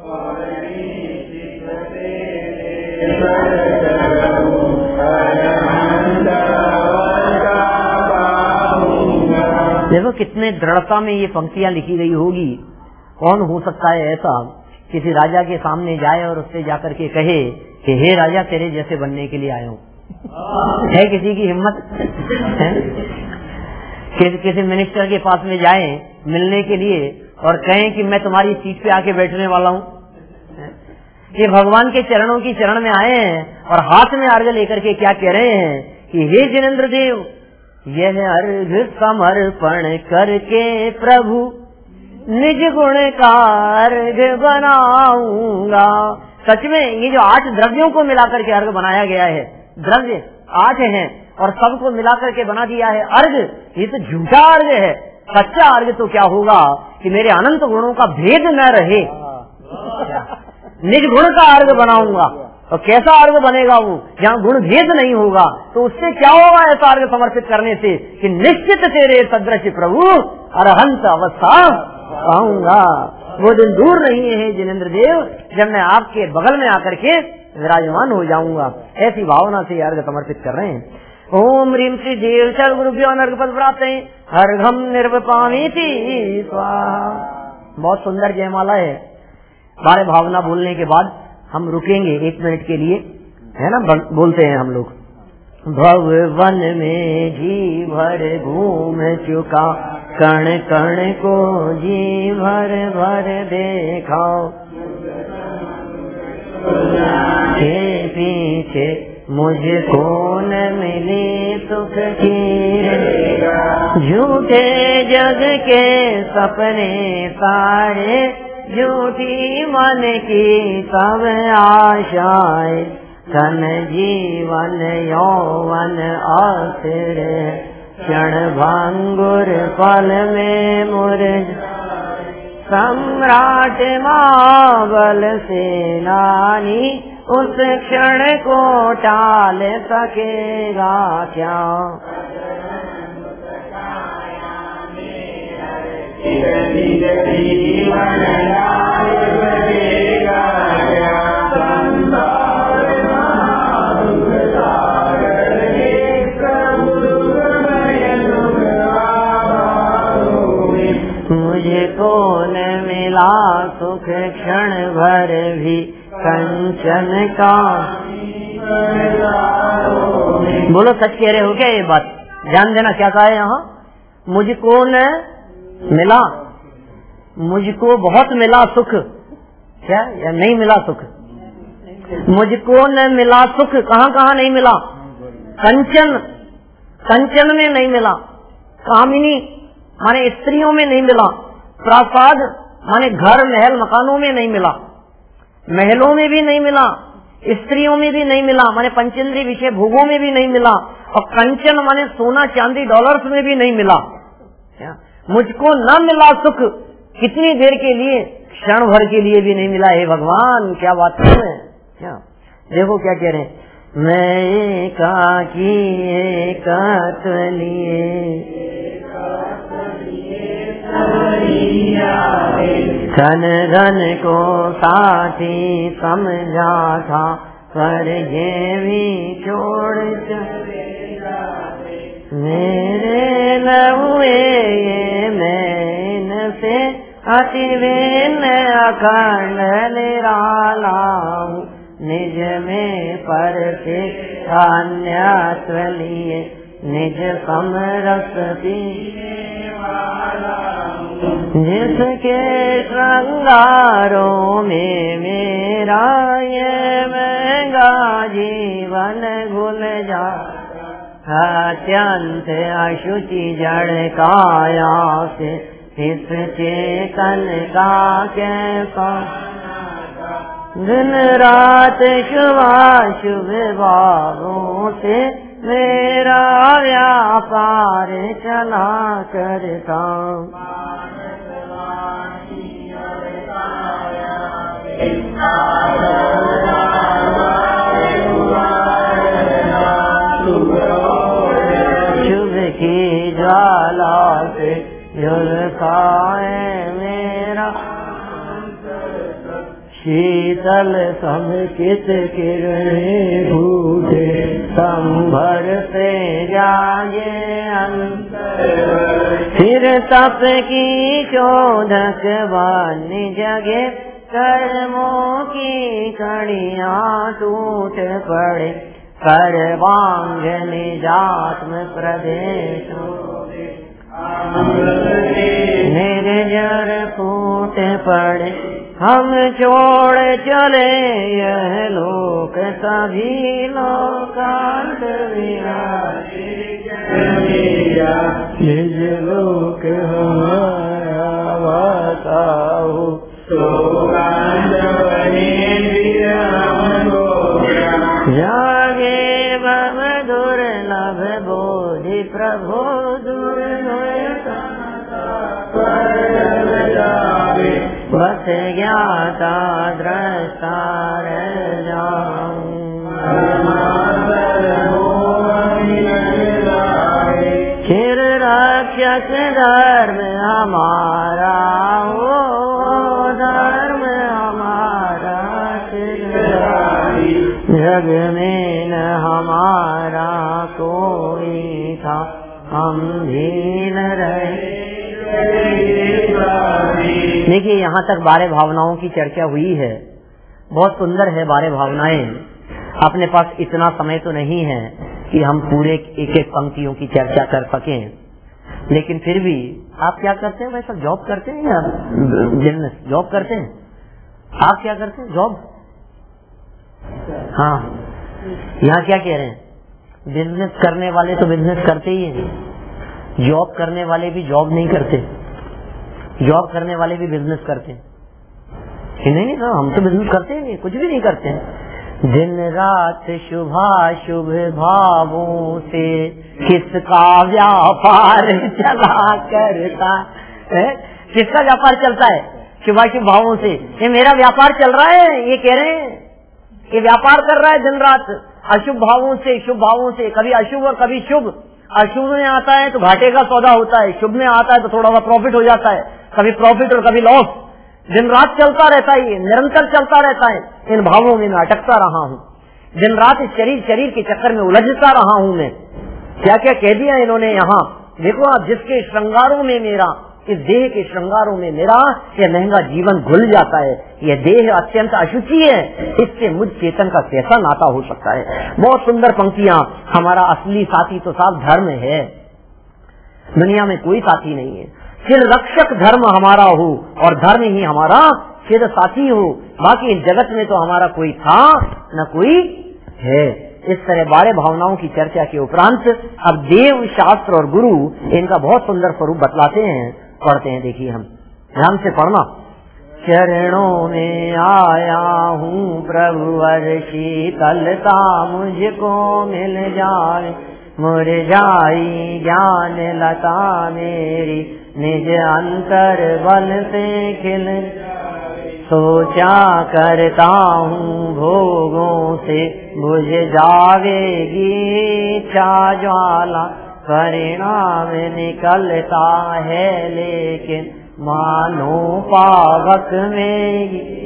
देखो कितने दृढ़ता में ये पंक्तियां लिखी गई होगी। कौन हो सकता है ऐसा किसी राजा के सामने जाए और उससे जाकर के कहे कि हे राजा तेरे जैसे बनने के लिए आया हूँ? है किसी की हिम्मत? किस, किसी मिनिस्टर के पास में जाए मिलने के लिए और कहें कि मैं तुम्हारी सीट पे आके बैठने वाला हूँ? ये भगवान के चरणों की चरण में आए हैं और हाथ में अर्घ लेकर के क्या कह रहे हैं कि हे जिनेंद्र देव, यह अर्घ समर्पण करके प्रभु निज गुण का अर्घ बनाऊंगा। सच में ये जो आठ द्रव्यों को मिलाकर के अर्घ बनाया गया है, द्रव्य आठ हैं और सबको मिलाकर के बना दिया है अर्घ, ये तो झूठा अर्घ है। सच्चा अर्घ तो क्या होगा कि मेरे अनंत गुणों का भेद न रहे, निज गुण का अर्घ बनाऊंगा। और कैसा अर्घ बनेगा वो, जहाँ गुण भेद नहीं होगा? तो उससे क्या होगा ऐसा अर्घ समर्पित करने से कि निश्चित तेरे सदृश प्रभु अरहंत अवस्था पाऊंगा। वो दिन दूर नहीं है जिनेंद्र देव जब मैं आपके बगल में आकर के विराजमान हो जाऊंगा। ऐसी भावना से अर्घ समर्पित कर रहे हैं। ओम ह्रीम श्री देव सर्व गुरुभ्यो अर्घ पद प्राप्त है, अर्घम निर्वपामी थी स्वाहा। बहुत सुंदर जयमाला है। बारे भावना बोलने के बाद हम रुकेंगे एक मिनट के लिए, है ना? बोलते हैं हम लोग। भव वन में जी भर घूम चुका, कण कण को जी भर भर देखा, के पीछे मुझको न मिली सुख की, झूठे जग के सपने सारे, झूठी मन की सब आशाएं, धन जीवन यौवन आसिर, क्षण भांगुर पल में मुरझ, सम्राट महाबल सेनानी उस क्षण को टाल सकेगा क्या? मुझको न मिला सुख क्षण भर भी कंचन का। बोलो सच कह रहे हो क्या ये बात? ध्यान देना क्या कहा है यहाँ। मुझको न मिला, मुझको बहुत मिला सुख, क्या या नहीं मिला सुख? मुझको न मिला सुख, कहाँ कहाँ नहीं मिला? कंचन, कंचन में नहीं मिला, कामिनी माने स्त्रियों में नहीं मिला, प्रासाद माने घर महल मकानों में नहीं मिला, महलों में भी नहीं मिला, स्त्रियों में भी नहीं मिला माने पंचेंद्रिय विषय भोगों में भी नहीं मिला, और कंचन माने सोना चांदी डॉलर्स में भी नहीं मिला। मुझको न मिला सुख, कितनी देर के लिए? क्षण भर के लिए भी नहीं मिला। हे भगवान क्या बात है। क्या देखो क्या कह रहे हैं। मैं एकाकी एकात्मलीए धन धन को साथी समझा था, पर ये भी छोड़ मेरे न हुए ये मैं से अति वेन अखंड निराला निज में पर से अन्यत्र लिए निज समरस जिसके श्रृंगारों में मेरा ये महंगा जीवन घुल जा, अत्यंत अशुचि जड़ काया से इस चेतन का कैसा, दिन रात शुभाशुभ भावों से मेरा व्यापार चला करता, शुभ की ज्वाला से झुलसाए मेरा शीतल समकित किरणें बूढ़े संभर से जागे अंतर, फिर तप की शोधक वानी जगे कर्मों की कड़ियाँ टूट पड़े, सर्वांग निजात्म प्रदेश निर्जर फूट पड़े, हम छोड़ चले यह लोक सभी लोकांत विराजे, निज लोक हमारा बताओ जागे बम दुर्लभ बोधि प्रभु बस ज्ञाता दृष्टा फिर राक्षस धर्म हमारा हो, धर्म हमारा जग में न हमारा कोई था, हम भी न रहे। देखिए यहाँ तक बारह भावनाओं की चर्चा हुई है, बहुत सुंदर है बारह भावनाएं। अपने पास इतना समय तो नहीं है कि हम पूरे एक एक पंक्तियों की चर्चा कर सकें, लेकिन फिर भी आप क्या करते हैं? वैसा जॉब करते हैं या बिजनेस? जॉब करते हैं। आप क्या करते हैं? जॉब। हाँ, यहाँ क्या कह रहे हैं? बिजनेस करने वाले तो बिजनेस करते ही हैं, जॉब करने वाले भी जॉब नहीं करते, जॉब करने वाले भी बिजनेस करते हैं। नहीं नहीं ना, हम तो बिजनेस करते ही नहीं, कुछ भी नहीं करते हैं। दिन रात शुभाशुभ भावों से किसका व्यापार चला करता है? किसका व्यापार चलता है? शुभाशुभ भावों से। ये मेरा व्यापार चल रहा है, ये कह रहे हैं, ये व्यापार कर रहा है दिन रात अशुभ भावों से, शुभ भावों से। कभी अशुभ और कभी शुभ। अशुभ में आता है तो घाटे का सौदा होता है, शुभ में आता है तो थोड़ा सा प्रॉफिट हो जाता है। कभी प्रॉफिट और कभी लॉस, दिन रात चलता रहता है, ये निरंतर चलता रहता है। इन भावों में मैं अटकता रहा हूँ, दिन रात इस शरीर शरीर के चक्कर में उलझता रहा हूँ मैं। क्या क्या कह दिया इन्होंने यहाँ, देखो आप, जिसके श्रृंगारों में मेरा, इस देह के श्रृंगारों में मेरा यह महंगा जीवन घुल जाता है। यह देह अत्यंत अशुचि है, इससे मुझ चेतन का कैसा नाता हो सकता है। बहुत सुंदर पंक्तियां। हमारा असली साथी तो साफ धर्म है, दुनिया में कोई साथी नहीं है। फिर रक्षक धर्म हमारा हो और धर्म ही हमारा फिर साथी हो, बाकी इस जगत में तो हमारा कोई था न कोई है। इस तरह बारह भावनाओं की चर्चा के उपरांत अब देव, शास्त्र और गुरु इनका बहुत सुंदर स्वरूप बतलाते हैं। पढ़ते हैं, देखिए हम ध्यान से पढ़ना। चरणों में आया हूँ प्रभु शीतलता मुझको मिल जाए, मुरझाई ज्ञान लता मेरी निज अंतर बल से खिल। सोचा करता हूँ भोगों से बुझ जावेगी इच्छा ज्वाला, परिणाम निकलता है लेकिन मानो पावक में।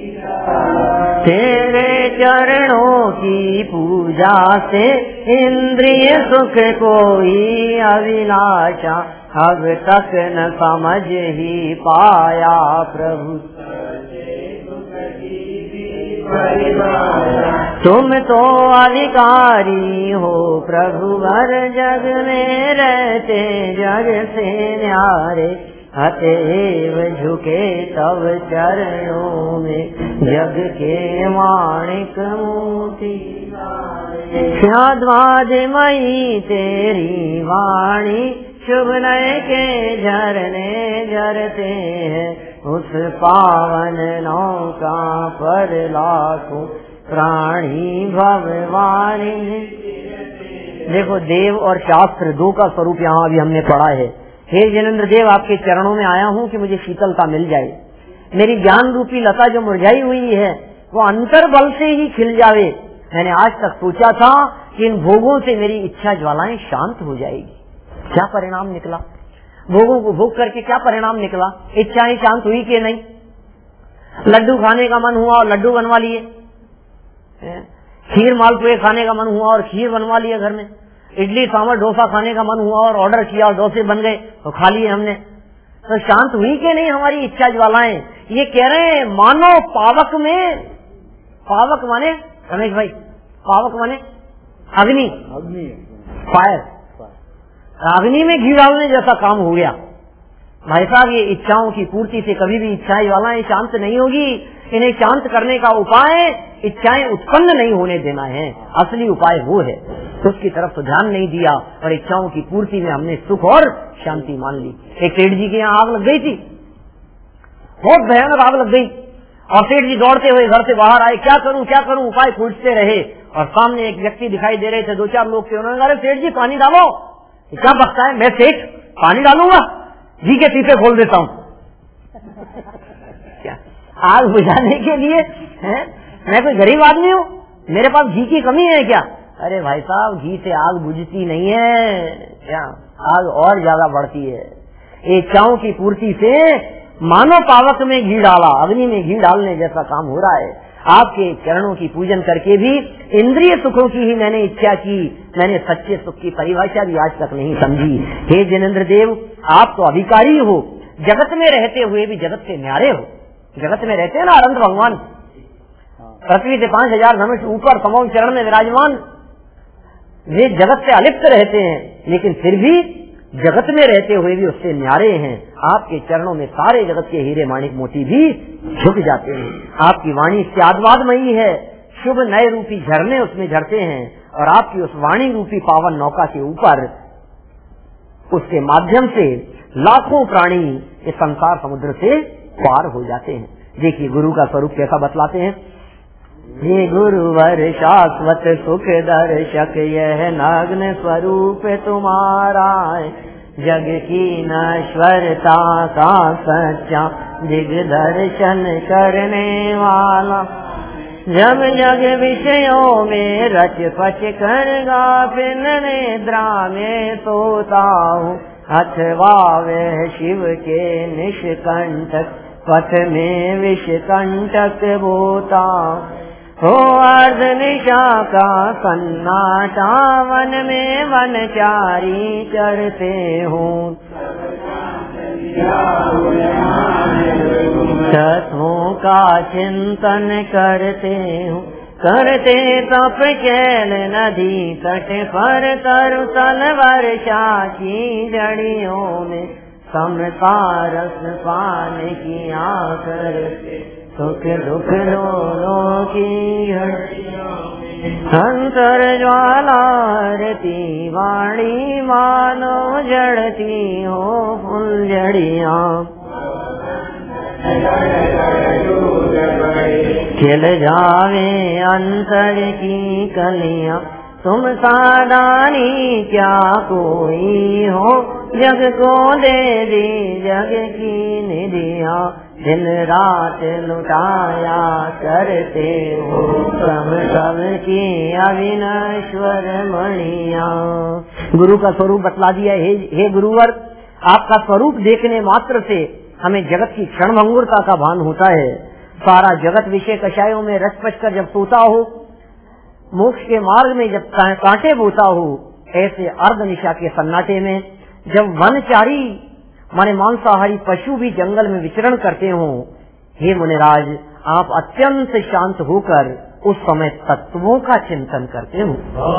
तेरे चरणों की पूजा से इंद्रिय सुख कोई अभिलाषा अब तक न समझ ही पाया प्रभु। तुम तो अधिकारी हो प्रभु भर जग में रहते जग से न्यारे, अतएव झुके तब चरणों में जग के माणिक मोती। स्याद्वाद मई तेरी वाणी शुभ नय के झरने झरते हैं, उस पावन नौका पर लाखों प्राणी भगवानी। देखो देव और शास्त्र दो का स्वरूप यहाँ अभी हमने पढ़ा है। हे जिनेंद्र देव, आपके चरणों में आया हूँ कि मुझे शीतलता मिल जाए, मेरी ज्ञान रूपी लता जो मुरझाई हुई है वो अंतर बल से ही खिल जावे। मैंने आज तक सोचा था कि इन भोगों से मेरी इच्छा ज्वालाएं शांत हो जाएगी, क्या परिणाम निकला? भोगों को भोग करके क्या परिणाम निकला? इच्छाएं शांत हुई कि नहीं? लड्डू खाने का मन हुआ और लड्डू बनवा लिए, खीर मालपुए खाने का मन हुआ और खीर बनवा लिए घर में, इडली सांभर डोसा खाने का मन हुआ और ऑर्डर किया और डोसे बन गए तो खा लिए हमने। तो शांत हुई कि नहीं हमारी इच्छा ज्वालाएं? ये कह रहे हैं मानो पावक में, पावक माने रमेश भाई, पावक माने अग्नि, अग्नि फायर, अग्नि में घी डालने जैसा काम हो गया। भाई साहब, ये इच्छाओं की पूर्ति से कभी भी इच्छाएं ज्वालाएं शांत नहीं होगी। इन्हें शांत करने का उपाय इच्छाएं उत्पन्न नहीं होने देना है, असली उपाय वो है। तो उसकी तरफ तो ध्यान नहीं दिया और इच्छाओं की पूर्ति में हमने सुख और शांति मान ली। एक सेठ जी के यहाँ आग लग गई थी, बहुत भयानक आग लग गई और सेठ जी दौड़ते हुए घर से बाहर आए, क्या करूं क्या करूं, उपाय खोजते रहे और सामने एक व्यक्ति दिखाई दे रहे थे, दो चार लोग थे। उन्होंने कहा सेठ जी पानी डालो। क्या बकता है, मैं सेठ पानी डालूंगा, घी के पीपे खोल देता हूँ। क्या आग बुझाने के लिए है? मैं कोई गरीब आदमी हूँ, मेरे पास घी की कमी है क्या? अरे भाई साहब, घी से आग बुझती नहीं है, क्या आग और ज्यादा बढ़ती है। इच्छाओं की पूर्ति से मानो पावक में घी डाला, अग्नि में घी डालने जैसा काम हो रहा है। आपके चरणों की पूजन करके भी इंद्रिय सुखों की ही मैंने इच्छा की, मैंने सच्चे सुख की परिभाषा भी आज तक नहीं समझी। हे जिनेंद्र देव, आप तो अधिकारी हो, जगत में रहते हुए भी जगत से न्यारे हो। जगत में रहते हैं ना अनंत भगवान, पृथ्वी से पांच हजार धनुष ऊपर समोन चरण में विराजमान, वे जगत से अलिप्त रहते हैं लेकिन फिर भी जगत में रहते हुए भी उससे न्यारे हैं। आपके चरणों में सारे जगत के हीरे माणिक मोती भी झुक जाते हैं। आपकी वाणी स्याद्वादमयी है, शुभ नए रूपी झरने उसमें झरते हैं और आपकी उस वाणी रूपी पावन नौका के ऊपर, उसके माध्यम से लाखों प्राणी इस संसार समुद्र से पार हो जाते हैं। देखिए गुरु का स्वरूप कैसा बतलाते हैं। हे गुरुवर शाश्वत सुख दर्शक, यह नग्न स्वरूप तुम्हारा, जग की नश्वरता का सच्चा दिग्दर्शन करने वाला। जब जग विषयों में रच पच करगा, फिर निद्रा में सोता हूँ, अथवा वह शिव के निष्कंटक पथ में विषकंटक बोता। हो अर्ध निशा का सन्नाटा, वन में वनचारी चढ़ते हूँ, तत्वों का चिंतन करते हूँ। करते तप कैल नदी तट पर, तरु तल वर्षा की जड़ियों में, समता रस पान की आकर, सुख दुख दोनों की अंतर ज्वालारती वाणी, मानो जड़ती हो फुलझड़ियाँ। खिल जावे अंतर की कलियाँ, तुम सादानी क्या कोई हो, जग को दे दी जग की निधिया। दिन रात लुटाया करते हो, सब सब की अविनश्वर मणिया। गुरु का स्वरूप बतला दिया। हे, हे गुरुवर, आपका स्वरूप देखने मात्र से हमें जगत की क्षणभंगुरता का भान होता है। सारा जगत विषय कषायों में रच पच कर जब सोता हो, मोक्ष के मार्ग में जब कांटे बोता हो, ऐसे अर्ध निशा के सन्नाटे में जब वनचारी माने मांसाहारी पशु भी जंगल में विचरण करते हो, हे मुनिराज, आप अत्यंत शांत होकर उस समय तत्वों का चिंतन करते हो।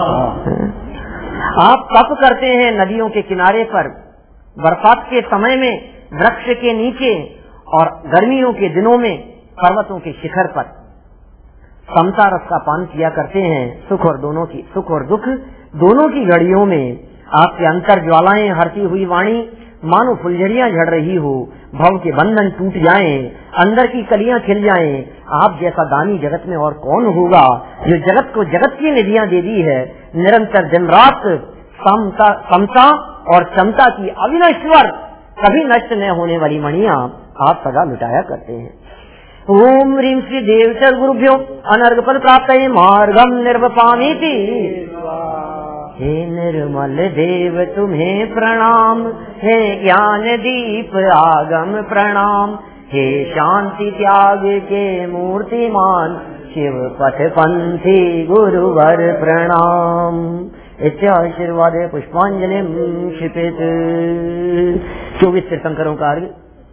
आप तप करते हैं नदियों के किनारे पर, बरसात के समय में वृक्ष के नीचे, और गर्मियों के दिनों में पर्वतों के शिखर पर समता रस का पान किया करते हैं। सुख और दोनों की सुख और दुख दोनों की घड़ियों में आपके अंतर ज्वालाएं हरती हुई वाणी मानो फुलझड़ियां झड़ रही हो, भव के बंधन टूट जाएं, अंदर की कलियां खिल जाएं। आप जैसा दानी जगत में और कौन होगा, जो जगत को जगत की निधियां दे दी है। निरंतर दिन रात समता समता और क्षमता की अविनश्वर कभी नष्ट न होने वाली मणियां आप सदा लुटाया करते हैं। ओम ह्रीं श्री देवचर गुरुभ्यो अनर्घ फल प्राप्त मार्गम निर्वपामीति। हे निर्मल देव तुम्हें प्रणाम, हे ज्ञान दीप आगम प्रणाम, हे शांति त्याग के मूर्तिमान शिव पथ पंथी गुरुवर प्रणाम। इत्याशीर्वाद पुष्पांजलि क्षिपेत। चौबीस तीर्थंकरों का अर्घ।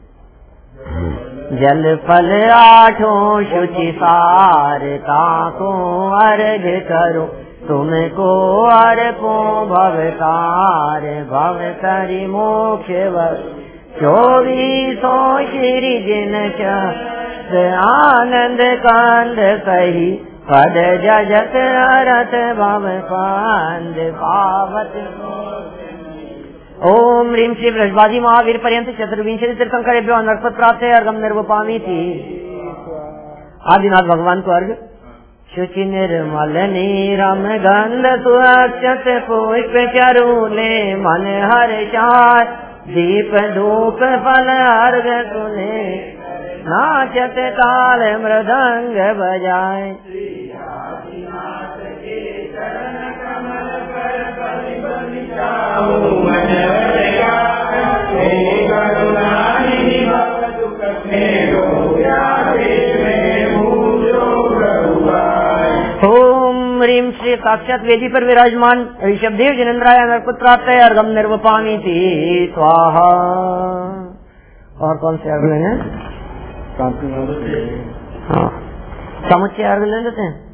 जल फल आठों शुचि सार ताको अर्घ करो, तुमको अर्पो भवतार भव करि मोक्ष वर। चौबीसों श्री जिन आनंद कांद कही, पद जजत अरथ भव पांद पावत। ओम ह्रीं श्री बृहस्पति महावीर पर्यंत चतुर्विंशति तीर्थंकरेभ्यो नरपत प्राप्त अर्घम निर्वपामीति। आदिनाथ भगवान को अर्घ। शुचि निर्मल नीरम गंध सुअक्षत पुष्प चरूले मन हर्षाय, दीप धूप फल अर्घ सुने नाचत ताल मृदंग बजाए। ओम ह्रीं श्री साक्षात वेदी पर विराजमान ऋषभदेव जिनेन्द्राय नरपुत्राय अर्घम निर्वपामीति स्वाहा। और कौन से अर्घ लेंगे? हाँ, समुच्चय अर्घ ले लेते हैं।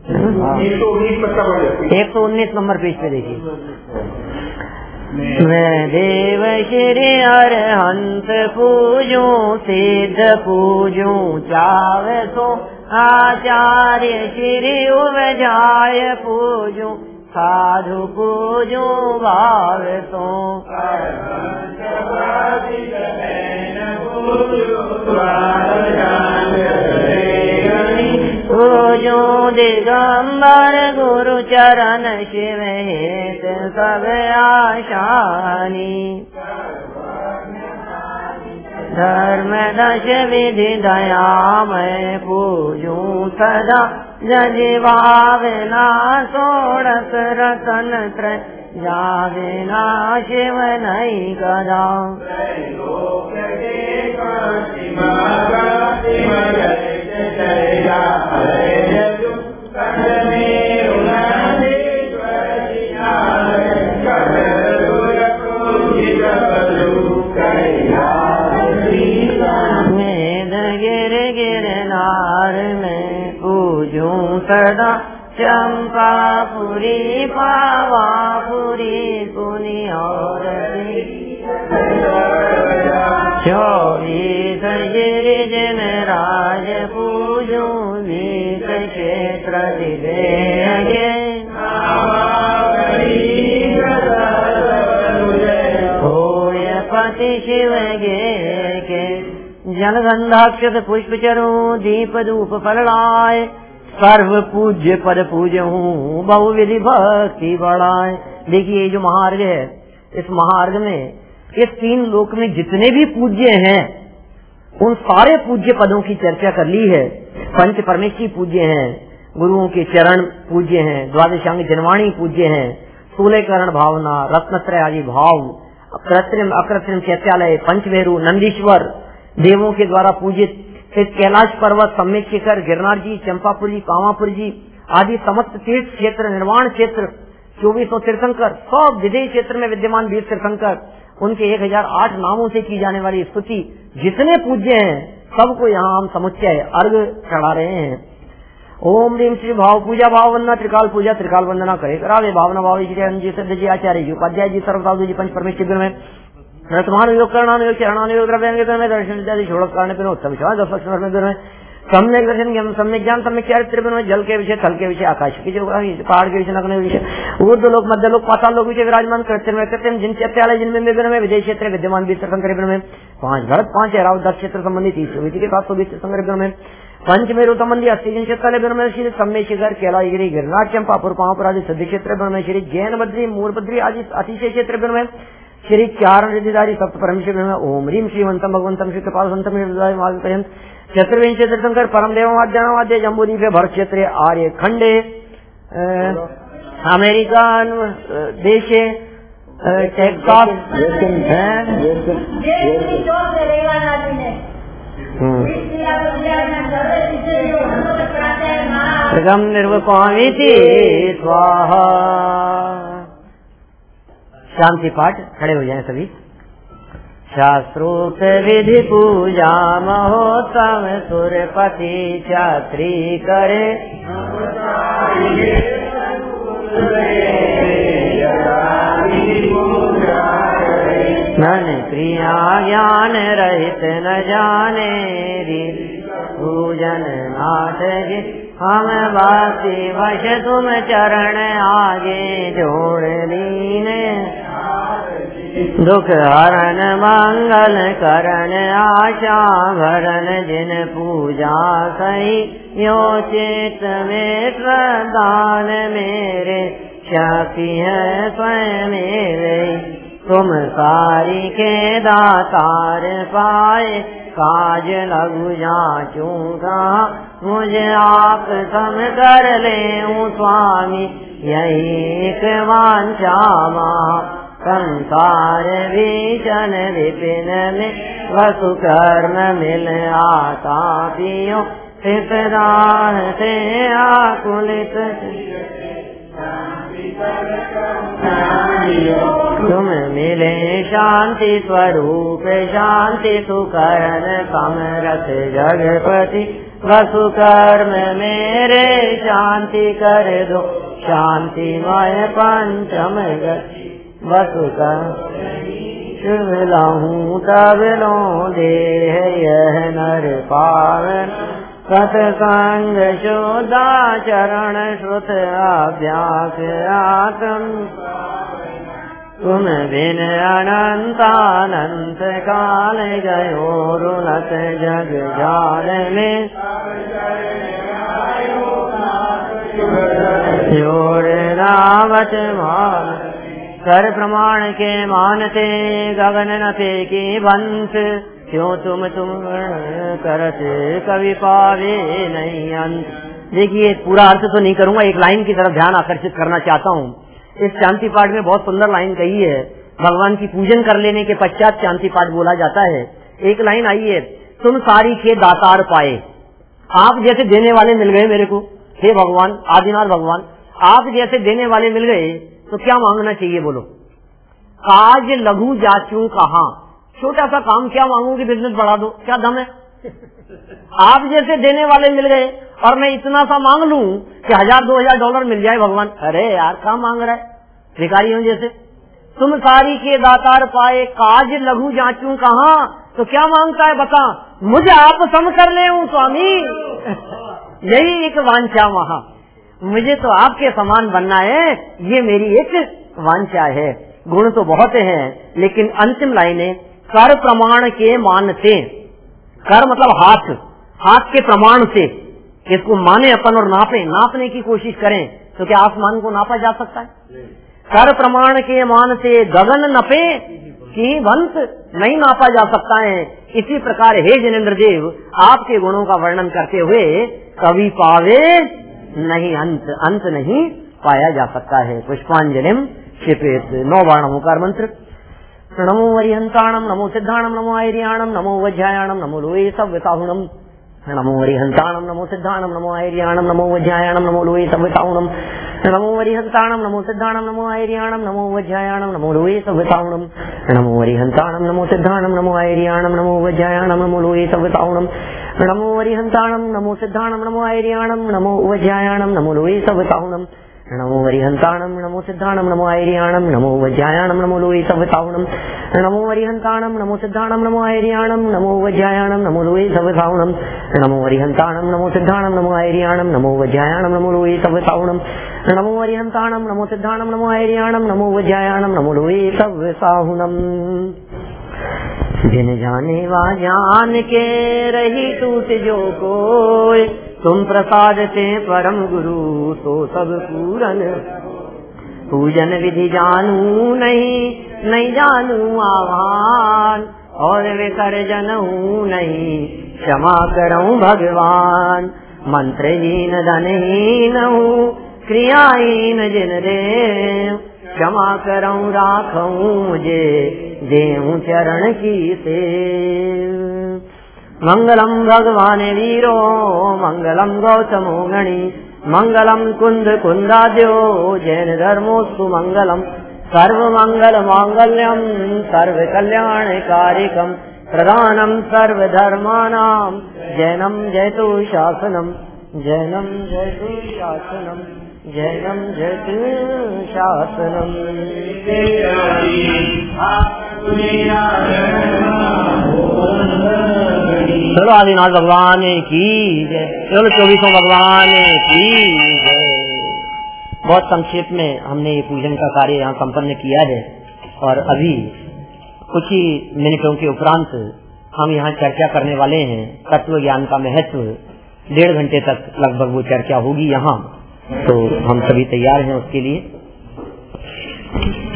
एक सौ उन्नीस नंबर पेज पे देखिए। मैं देव श्री अरहंत पूजूं, सिद्ध पूजूं चावे सो, आचार्य श्री उवजाय पूजूं, साधु पूजूं भाव सो। पूजूं दिगंबर गुरु चरण शिव हेत सब आशानी। धर्म दश विधि दया मैं पूजूं सदा, जज भावना सोड़स रतन त्रय, जाविना शिव नहीं कदा। वेद गिर गिरनार में पूजूं सदा, चंपापुरी पावापुरी पुनि और चौबीस गिरिजन राज पूजूं, वीस क्षेत्र दिव्य होय पति शिव गे के। जलगंधाक्षत पुष्प चरूं, दीप धूप फललाय, सर्व पूज्य पद पूजूं, बहुविधि भक्ति बढ़ाए। देखिए जो महार्घ है, इस महार्घ में इस तीन लोक में जितने भी पूज्य हैं उन सारे पूज्य पदों की चर्चा कर ली है। पंच परमेश्वरी पूज्य हैं, गुरुओं के चरण पूज्य हैं, द्वादशांग जनवाणी पूज्य हैं, सोलह करण भावना, रत्नत्रय आदि भाव, कृत्रिम अकृत्रिम चैत्यालय, पंचमेरु, नंदीश्वर, देवों के द्वारा पूजित कैलाश पर्वत, सम्यक शिखर, गिरनार जी, चंपापुर जी, कामापुर जी आदि समस्त तीर्थ क्षेत्र, निर्वाण क्षेत्र, चौबीसों तीर्थंकर, सब विदेह क्षेत्र में विद्यमान वीर तीर्थंकर, उनके एक हजार आठ नामों से की जाने वाली स्तुति, जितने पूज्य हैं सबको यहाँ हम समुच्चय अर्घ चढ़ा रहे हैं। ओम ह्रीम श्री भाव पूजा भाव वंदना त्रिकाल पूजा त्रिकाल वंदना करे करावे भावना भाव जी सिद्ध जी आचार्य जी उपाध्याय जी सर्वसाधु जी पंच परमेश्वर में वर्तमान योग करणान योग चरणान योग द्रव्य में दर्शन इत्यादि छोड़क कारण पे उत्तम विश्वास दस लक्षण में सम्यक दर्शन ज्ञान सम्यक ज्ञान सम्यक चारित्र में जल के विषय थल के विषय आकाश के जो पहाड़ के विषय नग्न विषय ऊर्ध लोक मध्य लोक पाताल लोक विषय विराजमान कृत्य में कृत्य जिन चैत्यालय जिनमें विभिन्न में विदेश क्षेत्र विद्यमान बीस संकल्प में पांच भरत पांच एराव दस क्षेत्र संबंधी तीस विधि के सात सौ बीस संकल्प में पंच मेरु संबंधी अस्सी जिन क्षेत्र में श्री सम्य शिखर कैलागिरी गिरनाथ चंपा पुरपापुर आदि सिद्धि क्षेत्र में श्री जैन बद्री मूर बद्री आदि अतिशय क्षेत्र में श्री चारण रिद्धिधारी सप्त परमेश्वर में ओम ह्रीम श्रीवंतम भगवंतम श्री कृपाल संतम चतुर्विंश तीर्थंकर परम देववाद्यावाद्य जम्बूदीप भरत क्षेत्र आर्य खंडे अमेरिकन देशे टेक्सास निर्वकामिति स्वाहा। शांति पाठ खड़े हो जाएं सभी। शास्त्रोक्त विधि पूजा महोत्सव सुरपति छात्री करे मन क्रिया ज्ञान रहित न जाने पूजन नाथ हम वासी वश तुम चरण आगे जोड़ लीने दुख हरण मंगल करण आशा भरण जिन पूजा सही यो चित में प्रदान मेरे शक्ति है स्वयं मेरे तुम सारी के दातार पाए काज लघु जाचूंगा मुझे आप सम कर ले स्वामी यही एक वांछा मां संसार भीषण विपिन में वसु कर्म मिल आता पियो हितदान से आकुलित तुम मिले शांति स्वरूप शांति सुकरण समरथ जगपति वसु कर्म मेरे शांति कर दो शांतिमय पंचम गति वसु का शिवलाहूं तब लो देह यह नर पावन सत्संग शोधाचरण श्रुत अभ्यास आत्म तुम बिन अनंतानंत काल गयो रुनत जग जाल में जोर रावत मान कर प्रमाण के मानते गगन नते की बंस क्यों तुम तुम करते कवि पावे नहीं अंत। देखिए पूरा अर्थ तो नहीं करूंगा, एक लाइन की तरफ ध्यान आकर्षित करना चाहता हूँ। इस शांति पाठ में बहुत सुंदर लाइन कही है। भगवान की पूजन कर लेने के पश्चात शांति पाठ बोला जाता है। एक लाइन आई है, तुम सारी के दातार पाए, आप जैसे देने वाले मिल गए मेरे को। हे भगवान आदिनाथ भगवान, आप जैसे देने वाले मिल गए तो क्या मांगना चाहिए बोलो। काज लघु जाचू कहा, छोटा सा काम क्या मांगू कि बिजनेस बढ़ा दो, क्या दम है। आप जैसे देने वाले मिल गए और मैं इतना सा मांग लूं कि हजार दो हजार डॉलर मिल जाए भगवान, अरे यार क्या मांग रहा है, भिखारियों जैसे। तुम सारी के दातार पाए, काज लघु जाचू कहा, तो क्या मांगता है बता, मुझे आप सम कर ले हूँ स्वामी। यही एक वांछा वहाँ, मुझे तो आपके समान बनना है, ये मेरी एक वांछा है। गुण तो बहुत हैं, लेकिन अंतिम लाइनें कर प्रमाण के मानते, कर मतलब हाथ, हाथ के प्रमाण से इसको माने अपन और नापे, नापने की कोशिश करें तो क्या आसमान को नापा जा सकता है। कर प्रमाण के मान से गगन नपे की वंश नहीं नापा जा सकता है। इसी प्रकार हे जिनेन्द्र देव, आपके गुणों का वर्णन करते हुए कवि पावे नहीं अंत, अंत नहीं पाया जा सकता है। पुष्पांजलिम क्षिपेत। नौ बार नमोकार मंत्र। नमो वरिहंताणम, नमो सिद्धाणम, नमो आयर्याणम, नमो वज्रायाणम, नमो लोये सव्यताहुणम, नमो वरिहंताणम, नमो सिद्धाणम, नमो आयर्याणम, नमो वज्रायाणम, नमो लोये सव्यताहुणम, नमो वरिहंताणम, नमो सिद्धाणम, नमो आयर्याणम, नमो वज्रायाणम, नमो लोये सव्यताहुणम, नमो वरिहंताणम, नमो सिद्धाणम, नमो आयर्याणम, नमो वज्रायाणम, नमो लोये सव्यताहुणम, नमो वरिहंताणम नमो सिद्धाणम नमो आयर्याणम नमो उवज्यायाणम नमो लोये सवताहुणम नमो वरिहंताणम नमो सिद्धाणम नमो आयर्याणम नमो उवज्यायाणम नमो लोये सवताहुणम नमो वरिहंताणम नमो सिद्धाणम नमो आयर्याणम नमो उवज्यायाणम नमो लोये सवताहुणम नमो वरिहंताणम नमो सिद्धाणम नमो आयर्याणम नमो उवज्यायाणम नमो लोये सवताहुणम नमो वरिहंताणम नमो सिद्धाणम नमो आयर्याणम नमो उवज्यायाणम नमो लोये सवताहुणम। जिन जाने वा जान के रही टूट जो कोय, तुम प्रसाद ते परम गुरु तो सब पूरन। पूजन विधि जानू नहीं नहीं जानू आह्वान, और वे कर जनहू नहीं क्षमा करऊं भगवान। मंत्रहीन धनहीन हूँ क्रियाहीन जिन देव, क्षमा करऊं राखऊं मुझे देहूं चरण की सेव। मंगलम भगवान वीरो मंगलम गौतमो गणी, मंगलम कुंद कुंदाद्यो जैन धर्मोस्तु मंगलम। सर्व मंगल मांगल्यम सर्व कल्याणकारिकम, प्रधानम सर्व धर्मानाम जैनम जयतु शासनम। जैनम जयतु शासनम जैनम जयतु शासनम। चलो आदिनाथ भगवान की जय, चलो चौबीसों भगवान की जय। बहुत संक्षेप में हमने ये पूजन का कार्य यहाँ संपन्न किया है, और अभी कुछ ही मिनटों के उपरांत हम यहाँ चर्चा करने वाले हैं तत्व ज्ञान का महत्व। डेढ़ घंटे तक लगभग वो चर्चा होगी यहाँ, तो हम सभी तैयार हैं उसके लिए।